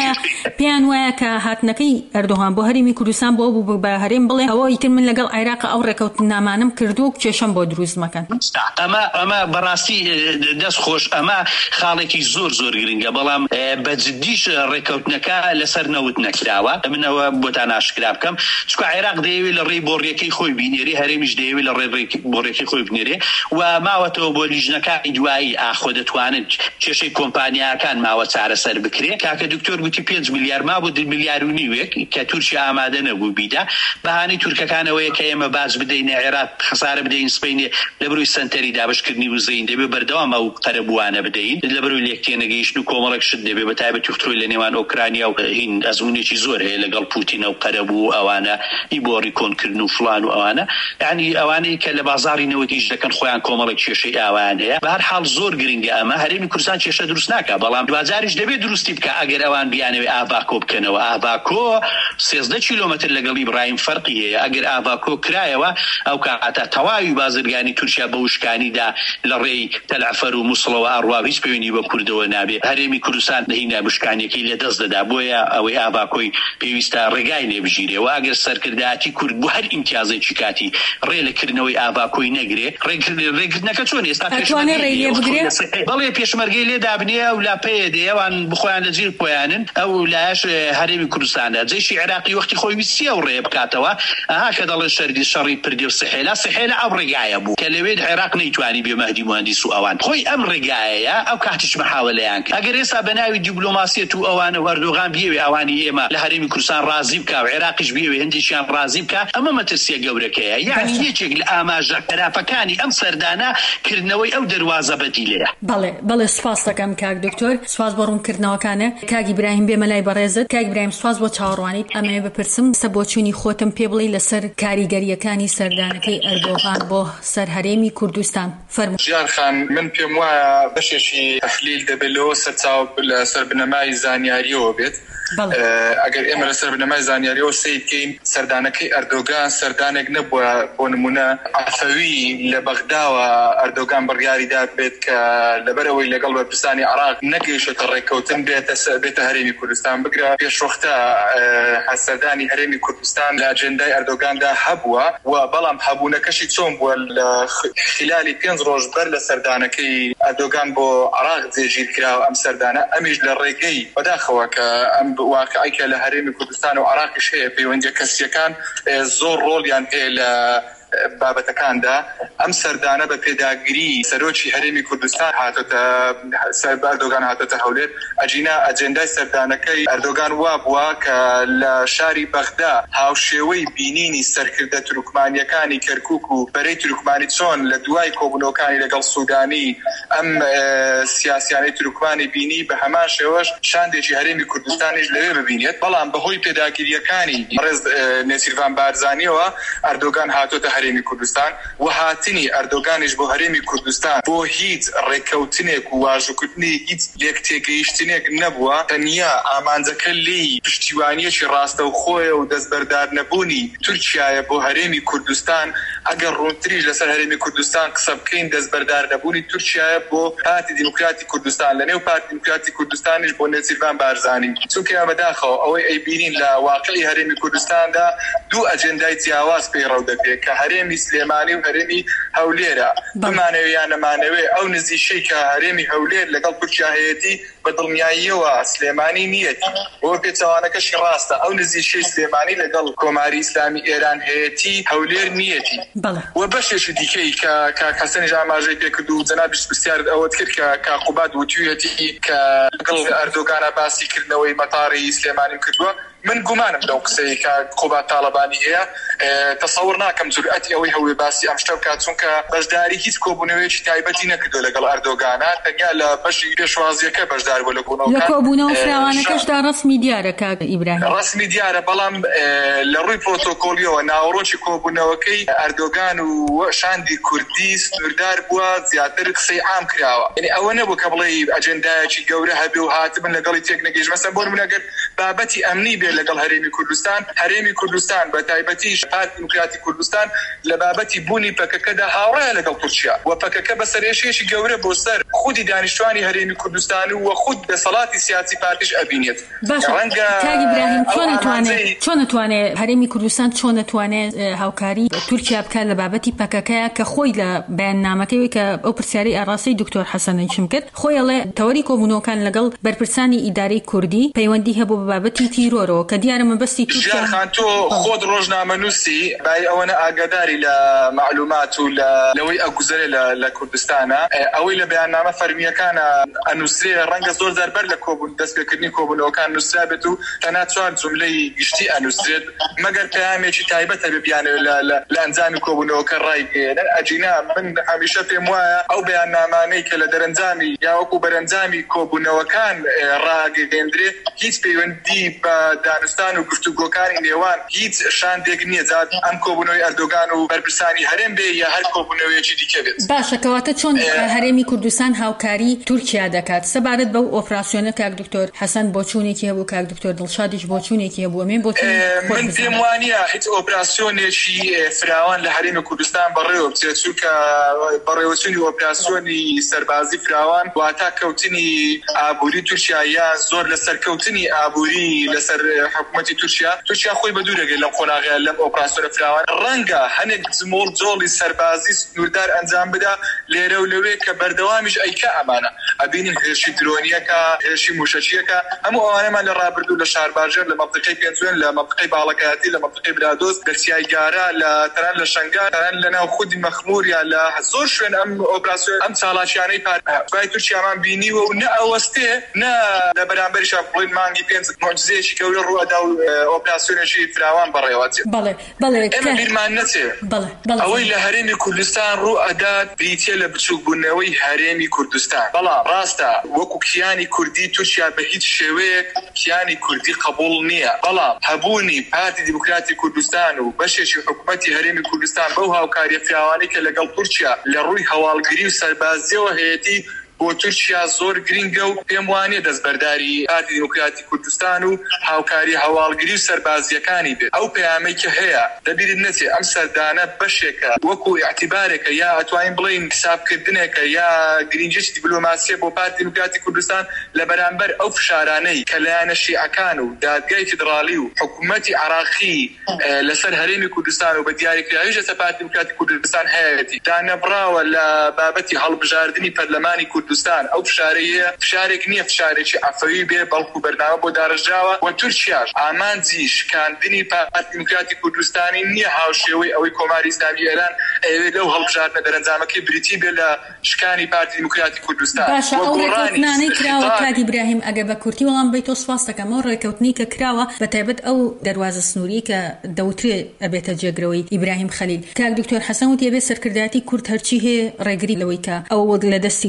پێیان وایە کە هاتنەکەی ئەردۆغان بۆ هەرێمی کوردستان بۆ بوو بە هەرێم بڵێ ئەوە ئیتر من لەگەڵ عێراق ئەو ڕێکەوتنامانم کردو و کێشەم بۆ دروست مەکەن ئەمە بەڕاستی دەست خۆش ئەمە خاڵێکی زۆر گرنگە بەڵام بەجددیش ڕێکەوتنەکە لەسەر نەوت نەکراوە منەوە بۆتان ئاشکرا بکەم چکە عێراق دەیەوێت لە ڕێی بۆڕیەکەی خۆی بینێری هەرێمیش دەیەوێت لە ڕێ بۆڕیەکەی خۆی بنێرێ و ماوەتەوە بۆ لیژنەکانی دوایی ئاخۆ دەتوانن کێشەی کۆمپانیاکان ماوە چارەسەر بکرێ کاکە دکتۆر گوتی 5 میلیار ما بۆ 2 میلیار و نیوێک کە تورکیا ئامادە نەبوو بیدا بەهانەی تورکەکانەوەیە کە ئێمە باز بدەینە عێراق خەسارە بدەین سپەینێ لە بەروی سنتەری دابشکردنی وزەین دەبێ بەردەوام ئەو قەرەبووانە بدەین لە بەروی لێکتێنەگەیشتن و کۆمەڵێک شت دەبێ بە تایبەتی فتڕۆی لە نێوان ئۆکرانیا و هین ئەزمونێکی زۆر هەیە لەگەڵ پوتینە و قەرەبوو ئەوانە ئیبۆڕی کۆنکردن و فلان و ئەوانە یعنی ئەوانەی کە لە بازاڕی نەوەتیش دەکەن خۆیان کۆمەڵێک کێشەی ئاوان هەیە بە هەر حاڵ زۆر گرنگە ئەمە هەرێمی کوردستان کێشە دروست ناکە بەڵام دوجاریش دەبێت دروستی بکە ئەگەر ئەوان بیانەوێ ئاباکۆ بکەنەوە ئاباکۆ 13 کیلۆمەتر لەگەڵ ئیبراهیم فەرقی هەیە ئەگەر ئاباکۆ کرایەوە ئەو کاتە تەواوی بازرگانی تورکیا بە وشکانیدا لە ڕێی تەلعفەر و مووسڵەوە ئەڕوا هیچ پەیوەندی بە کوردەوە نابێت هەرێمی کوردستان هینا بشکانێکی لە دەست دەدا بۆیە ئەوەی ئاباکۆی پێویستە ڕێگای لێ بژیرێ و ئەگەر سەرکردایەتی کورد بۆ هەر ئیمتیازێکی کاتی ڕێ لەکردنەوەی ئاباکۆی نەگرێ ڕێگرتنەکە چۆن ئێستا بەڵێ پێشمەرگەی لێ دابنێ و لاپەیە دێوان بخۆیان لەجیر خۆیانن ئەو لایەش هەرێمی کوردستانە جێشی عێراقی وەختی خۆی ویستی ئەو ڕێ بکاتەوە ئاها کە دەڵێن شەڕی پردێ و سەحێلا ئەو ڕێگایە بوو کە لەوێ عێراق نەیتوانی بێ مەهدی مهندس و ئەوان خۆی ئەم ڕێگایە ئەو کاتیش محاولەیان کرد ئەگەر ئێستا بە ناوی دیپلۆماسیەت و ئەوانە ئەردۆغان بیەوێ ئەوانی ئێمە لە هەرێمی کوردستان ڕازی بکە و عێراقیش بیەوێ هەندێکیان ڕازی بکە ئەمە مەترسیە گەورەکەیە یعنی یەکێک لە ئاماژە خراپەکانی ئەم سەردانە کردنەوەی ئەو دەواازە بەدیلەیە بەڵێ سوپاس دەکەم کاک دکتۆر سوپاس بۆ ڕوونکردنەوەکانە کاک ئیبراهیم بێمە لای بەڕێزت کاک ئیبراهیم سوپاس بۆ چاوەڕوانیت ئەمەیە بپرسم سە بۆچوونی خۆتم پێ بڵێ لەسەر کاریگەریەکانی سەردانەکەی ئەردۆغان بۆ سەر هەرێمی کوردستان فەرموو ژیان خان من پێم وایە بەشێکی تەحلیل دەبێتەوە سەر بنەمای زانیاریەوە بێت ئەگەر ئێمە لەسەر بنەمای زانیاریەوە سیدکەین سەردانەکەی ئەردۆغان سەردانێک نەبووە بۆ نمونە عەفەوی لە بەغداوە ئەردۆغان بڕیاریدا بێت کە لەبەرەوەی لەگەڵ بەرپرسانی عێراق نەگەیشتە ڕێککەوتن بێتە هەرێمی کوردستان بگرە پێشوەختە سەردانی هەرێمی کوردستان لە ئەجێندای ئەردۆغاندا هەبووە و بەڵام هەبوونەکەشی چۆن بووە لە خلالی 5 ڕۆژ بەر لە سەردانەکەی ئەردۆغان بۆ عێراق جێگیر کراوە ئەم سەردانە ئەمیش لە ڕێگەی بەداخەوە کە ئەم واقعیکە لە هەرێمی کوردستان و عێراقیش هەیە پەیوەندیە کەسیەکان زۆر ڕۆڵیان هەیە لە بابەتەکاندا ئەم سەردانە بە پێداگیری سەرۆکی هەرێمی کوردستان هاتۆتە ئەردۆغان هاتۆتە هەولێر ئەجێندای سەردانەکەی ئەردۆغان وا بووە کە لە شاری بەغدا هاوشێوەی بینینی سەرکردە تورکمانیەکانی کەرکووک و بەرەی تورکمانی چۆن لە دوای کۆبوونەوەکانی لەگەڵ سوودانی ئەم سیاسیانەی تورکمانی بینی بە هەمان شێوەش شاندێکی هەرێمی کوردستانیش لەوێ ببینێت بەڵام بەهۆی پێداگیریەکانی ڕێز نێچیروان بارزانیەوە ئەردۆغان هاتۆتە هەرێمی کوردستان و هاتنی ئەردۆغانیش بۆ هەرێمی کوردستان بۆ هیچ ڕێککەوتنێک و واژوکردنی هیچ لێک تێگەیشتنێک نەبووە تەنیا ئامانجەکە لی پشتیوانیەکی ڕاستەوخۆیە و دەستبەردار نەبوونی تورکیایە بۆ هەرێمی کوردستان ئەگەر ڕوونتریش لەسەر هەرێمی کوردستان قسە بکەین دەستبەردار نەبوونی تورکیایە بۆ پارتی دیموکراتی کوردستان لەنێو پارتی دیموکراتی کوردستانیش بۆ نێچیروان بارزانانی چونکە بەداخەوە ئەوەی ئەیبینین لە واقعی هەرێمی کوردستاندا دوو ئەجێندای جیاواز پێڕەو دەبێت کە هەرێمی سلێمانی و هەرێمی هەولێرە بمانەوێ یان نەمانەوێ ئەو نزیشەی کە هەرێمی هەولێر لەگەڵ تورکیا هەیەتی بەدڵنیاییەوە سلێمانی نیەتی بۆ پێچەوانەکەشی ڕاستە ئەو نزیشەی سلێمانی لەگەڵ کۆماری ئیسلامی ئێران هەیەتی هەولێر نیەتی و بەشێکی دیکەی کە کەسەنیش ئاماژەی پێکرد و جەنابیش پرسیارت ئەوەت کرد کە کاقوباد وتویەتی کە لەگەڵ ئەردۆگانە باسی کردنەوەی مەتاڕی سلێمانی کردووە من گومانم لەو قسەی کە قوبات تاڵەبانی هەیە تەسەوڕ ناکەم جورئەتی ئەوەی هەوێ باسی ئەم شتە بکات چونکە بەشداری هیچ کۆبوونەوەیەکی تایبەتی نەکردو لەگەڵ ئەردۆگانە تەنیا لە بەشی پێشوازیەکە بەشدار بوو لە کۆبوونەوە فراوانەکەشدا ڕسمی دیارە کاک ئیبراهیم ڕسمی دیارە بەڵام لە ڕووی پرۆتۆکۆلیەوە ناوەڕۆکی کۆبوونەوەکەی ئەردۆگان و شاندی کوردی سنووردار بووە زیاتر قسەی عام کراوە یعنی ئەوە نەبوو کە بڵێ ئەجەندایەکی گەورە هەبێ و هاتبن لەگەڵی تێک نەگەیشت مەسەن بۆ نمونەگەر بابەتی ئەمنی بێ لەگەڵ هەرێمی کوردستان بە تایبەتیش پارتی دیموکراتی کوردستان لە بابەتی بوونی پەکەکەدا هاوڕێیە لەگەڵ تورکیا و پەکەکە بە سەرێشێکی گەورە بۆ سەر خودی دانیشتوانی هەرێمی کوردستان و خود دەسەڵاتی سیاسی پارتیش ئەبینێت کاگی براهیم چۆن نتوانێت هەرێمی کوردستان چۆن نتوانێت هاوکاری تورکیا بکات لە بابەتی پەکەکەیە کە خۆی لە بەیاننامەکەی کە ئەو پرسیارەی ئاڕاستەی دکتۆر حەسەنیشم کرد خۆی ئەڵێ تەوەری کۆبوونەوەکان لەگەڵ بەرپرسانی ئیدارەی کوردی پەیوەندی هەبوو بە بابەتی تیرۆرەوە کە دیارە مەبەستی تورکیا تۆ خۆت ڕۆژنامەنووسی بای ئەوەنە ئاگاداری لە معلومات و لەوەی ئەگوزارێ لە کوردستانە ئەوەی لە بەیاننامە فەرمیەکانە ئەنووسرێ ڕەنگە زۆر زەربەر لە کۆبوون دەستپێکردنی کۆبوونەوەکان نووسرا بێت و تەنها چوار جوملەی گشتی ئەنووسرێت مەگەر پەیامێکی تایبەتە ببیانێت لە ئەنجامی کۆبوونەوەکە ڕایگەێنن ئەجینا من هەمیشە پێم وایە ئەو بەیاننامانەی کە لە دەرەنجامی یا وەکو بەرەنجامی کۆبوونەوەکان ڕاگەێنرێ هیچ پەیوەندی بە دانستان و گفتوگۆکانی نێوان هیچ شاندێک نییە جات ئەم کۆبوونەوەی ئەردۆگان و بەرپرسانی هەرێم بێ یا هەر کۆبوونەوەیەکی دیکە بێت باشە کەواتە چۆن هەرێمی کوردستان هاوکاری تورکیا دەکات سەبارەت بەو ئۆپراسیۆنە کاک دکتۆر حەسەن بۆ چوونێکی هەبوو کاک دکتۆر دڵشادیش بۆ چوونێکی هەبوو من پێم وانییە هیچ ئۆپراسیۆنێکی فراوان لە هەرێمی کوردستان بەڕێوە بچێت چونکە بەڕێوەچوونی ئۆپراسیۆنی سەربازی فراوان واتە کەوتنی ئابووری تورکیا یا زۆر لە سەرکەوتنی ئابووری لەسەر حکوومەتی تورکیا خۆی بە دوورەگەی لەم قۆناغیان لەم ئۆپراسیۆنە فراوان ڕەنگە هەنێک جمۆڵ جۆڵی سەربازی سنووردار ئەنجام بدا لێرە و لەوێ کە بەردەوامیش ئەیکە ئەمانە ئەبینین هێرشی درۆنیەکە هێرشی موشەچیەکە هەموو ئەوانەمان لە ڕابردوو لە شارباژێر لە مەنطقەی پێنجوێن لە مەنطقەی باڵەکایەتی لە مەنطقەی برادۆز لە چیایگارە لە تەنان لە شەنگار تەنان لەناو خودی مەخموور یا لە زۆر شوێن ئەم ئۆپراسیۆن ئەم چاڵاکیانەی پای تورکیامان بینیوە و نە ئەوەستێ نە لە بەرامبەریش بڵین مانگی پێنج معجزەیەکی گەورە ڕوەدا و ئۆپراسیۆنێکی فراوان بەڕێوەچێت ئێمە بیرمان نەچێ ئەوەی لە هەرێمی کوردستان ڕوو ئەدات بریتیە لە بچووکبوونەوەی هەرێمی کوردستان بەڵام ڕاستە وەکو کیانی کوردی تورکیا بە هیچ شێوەیەک کیانی کوردی قبول نییە بەڵام هەبوونی پارتی دیموکراتی کوردستان و بەشێکی حکوومەتی هەرێمی کوردستان بەو هاوکاریە فراوانی کە لەگەڵ تورکیا لە ڕووی هەواڵگری و سەربازیەوە هەیەتی بۆ تورکیا زۆر گرنگە و پێم وانێ دەستبەرداری پارتی دیموکراتی کوردستان و هاوکاری هەواڵگری و سەربازیەکانی بێت ئەو پەیامەی کە هەیە دەبیرت نەچێ ئەم سەردانە بەشێکە وەکو ئاعتیبارێکە یا ئەتوانین بڵین حسابکردنێکە یا گرنگیی دیپلۆماسیە بۆ پارتی دیموکراتی کوردستان لە بەرامبەر ئەو فشارانەی کە لایەنە شیعەکان و دادگای فیدراڵی و حکوومەتی عراقی لەسەر هەرێمی کوردستان و بە دیاریکراویش لەسەر پارتی دیموکراتی کوردستان هەیەتی دانەبراوە لە بابەتی هەڵبژاردننی پەرلەمانی کوردستان ئەو فشارەیە فشارێک نییە فشارێکی عەفەوی بێ بەڵکو بەرنامە بۆ داڕژراوە و تورکیاش ئامانجی شکاندنی پارتی دیموکراتی کوردستانی نییە هاوشێوەی ئەوەی کۆماری ئیسلامی ئێران ئەوێ لەو هەڵبژاردنە دەرەنجامەکەی بریتی بێ لە شکانی پارتی دیموکراتی کوردستان باشە ئەو ڕێکەوتنانەی کراوە کاک ئیبراهیم ئەگەر بە کورتی وەڵام بیت تۆ سپاس دەکەم ئەو ڕێکەوتنی کە کراوە بەتایبەت ئەو دەواازە سنووری کە دەوترێ ئەبێتە جێگرەوەی ئیبراهیم خەلیل کاک دکتۆر حەسەن وتی ئەبێ سەرکردایەتی کورد هەرچی هەیە ڕێگری لەوەی کە ئەو وەک لە دەستی کورد دەربێت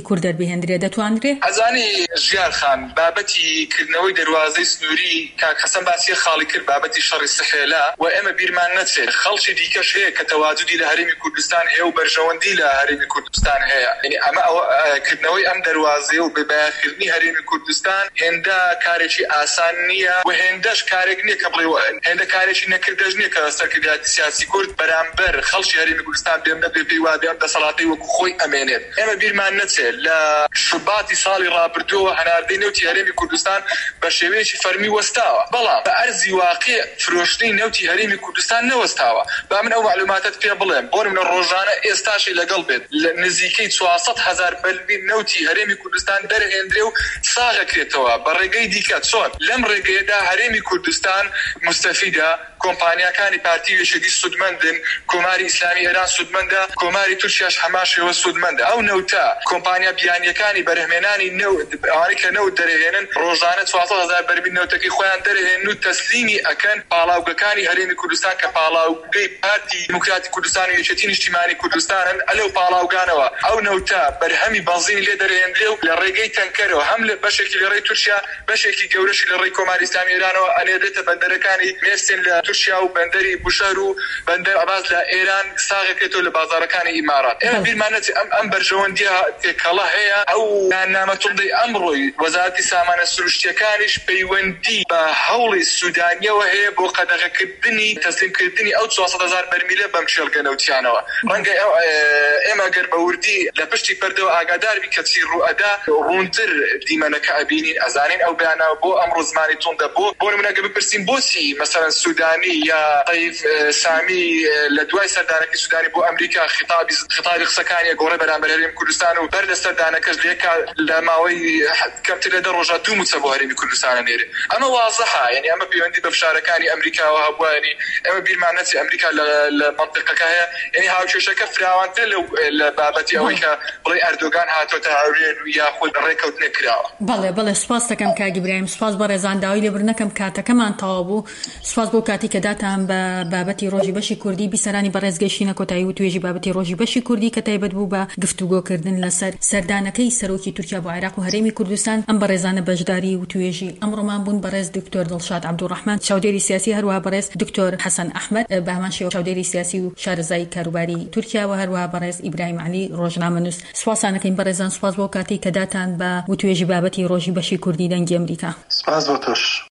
وەربهێندرێ دەتوانرێ؟ ئەزانی ژیار خان بابەتی کردنەوەی دەواازەی سنووری کاک حەسەن باسی خاڵی کرد بابەتی شەڕی سەحێلا و ئێمە بیرمان نەچێت خەڵکی دیکەش هەیە کە تەواجودی لە هەرێمی کوردستان هەیە و بەرژەوەندی لە هەرێمی کوردستان هەیە یعنی ئەمە کردنەوەی ئەم دەواازەیە و بەبایەخردنی هەرێمی کوردستان هێندە کارێکی ئاسان نییە و هێندەش کارێک نییە کە بڵێ هێندە کارێکی نەکردەش نییە کە سەرکردایەتی سیاسی کورد بەرامبەر خەڵکی هەرێمی کوردستان بێم نەبێ پێی وا بێ ئەم دەسەڵاتی وەکو خۆی ئەمێنێت ئێمە بیرمان نەچێت لە شوباتی ساڵی ڕابردووە هەناردەی نەوتی هەرێمی کوردستان بە شێوەیەکی فەرمی وەستاوە بەڵام بە ئەرزی واقع فرۆشتنی نەوتی هەرێمی کوردستان نەوەستاوە با من ئەو معلوماتت پێ بڵێم بۆ منە ڕۆژانە ئێستاشی لەگەڵ بێت لە نزیکەی 400,000 بەلبی نەوتی هەرێمی کوردستان دەرهێنرێ و ساغەکرێتەوە بە ڕێگەی دیکە چۆن لەم ڕێگەیەدا هەرێمی کوردستان مستەفیدە کۆمپانیاکانی پارتی وێشەگی سودمەندن کۆماری ئیسلامی ئێران سودمەندە کۆماری تورکیاش هەماشەوە سودمەندە ئەو نەوتە کۆمپانیا بیانیەکانی بەرهمێنانی ئەوانەی کە نەوت دەرهێنن ڕۆژانە 400,000 بەرمی نەوتەکەی خۆیان دەرهێنن و تەسلیمی ئەکەن پاڵاوگەکانی هەرێمی کوردستان کە پاڵاوگەی پارتی دیموکراتی کوردستان و یەکێتی نیشتیمانی کوردستانن ئەلەو پاڵاوگانەوە ئەو نەوتە بەرهەمی بەنزینی لێ دەرهێنرێ و لە ڕێگەی تەنکەرەوە هەم لە بەشێکی لە ڕێی تورکیا بەشێکی گەورەشی لە ڕێی کۆماری ئیسلامی ئێرانەوە ئەنێدێتە بەندەرەکانی مێرسین لە تورکیا و بەندەری بوشەر و بەندەر عەباس لە ئێران ساغەکرێتەوە لە بازاڕەکانی ئیمارات ئێمە بیرمانەتی ئەم بەرژەوەندیە تێکەڵە هەیە ئەو نامەتوندەی ئەمڕۆی وەزارەتی سامانە سروشتیەکانیش پەیوەندی بە هەوڵی سودانیەوە هەیە بۆ قەدەغەکردنی تەسلیمکردنی ئەو 400,000 بەرمیلە بەم شێڵگە نەوتیانەوە ڕەنگە ئێمە گەر بە وردی لە پشتی پەردەوە ئاگاداربی کە چی ڕوئەدا ڕوونتر دیمەنەکە ئەبینین ئەزانین ئەو بەیانەوە بۆ ئەمڕۆ زمانی توندە بۆ نمونەگە بپرسین بۆچی مەسەڵەن سودانی یا طیف سامی لە دوای سەردانەکەی سودانی بۆ ئەمریکا خطابی قسەکانی گۆڕی بەرامبەر هەرێمی کوردستان و بەر لە سەردانەکەش لە ماوەی کەمتر لە 10 ڕۆژە 2 موچە بۆ هەرێمی کوردستانە نێرێ ئەمە واضحە یعنی ئەمە پەیوەندی بە فشارەکانی ئەمریکاوە هەبووە ئەمە بیرمان نەچێت ئەمریکا لە منطقەکە هەیە یعنی هاوکێشەکە فراوانتر لە بابەتی ئەوەی کە بڵێ ئەردۆگان هاتۆتە هاوڕێن و یاخود ڕێکەوتنە کراوە بەڵێ سوپاس دەکەم کاک ئیبراهیم سوپاس بە ڕێزانداوی لێبرنەکەم کاتەکەمان تەواو بوو سوپاس بۆ کاتی کە داتان بە بابەتی ڕۆژی بەشی کوردی بیسەرانی بەڕێزگەشتنە کۆتایی و توێژی بابەتی ڕۆژی بەشی کوردی کە تایبەت بوو بە گفتوگۆکردن لەسەر سەردانەکەی سەرۆکی تورکیا بۆ عێراق و هەرێمی کوردستان ئەم بەڕێزانە بەشداری و توێژی ئەمڕۆمان بوون بەڕێز دکتۆر دڵشاد عەبدوڕەحمان چاودێری سیاسی هەروەها بەڕێز دکتۆر حەسەن ئەحمەد بە هەمان شێوە چاودێری سیاسی و شارەزای کاروباری تورکیا و هەروەها بەڕێز ئیبراهیم عەلی ڕۆژنامەنووس سوپاسانەکەین بەڕێزان سوپاس بۆ کاتی کە داتان بە توێژی بابەتی ڕۆژی بەشی کوردی دەنگی ئەمریکا سپاس بۆ تۆش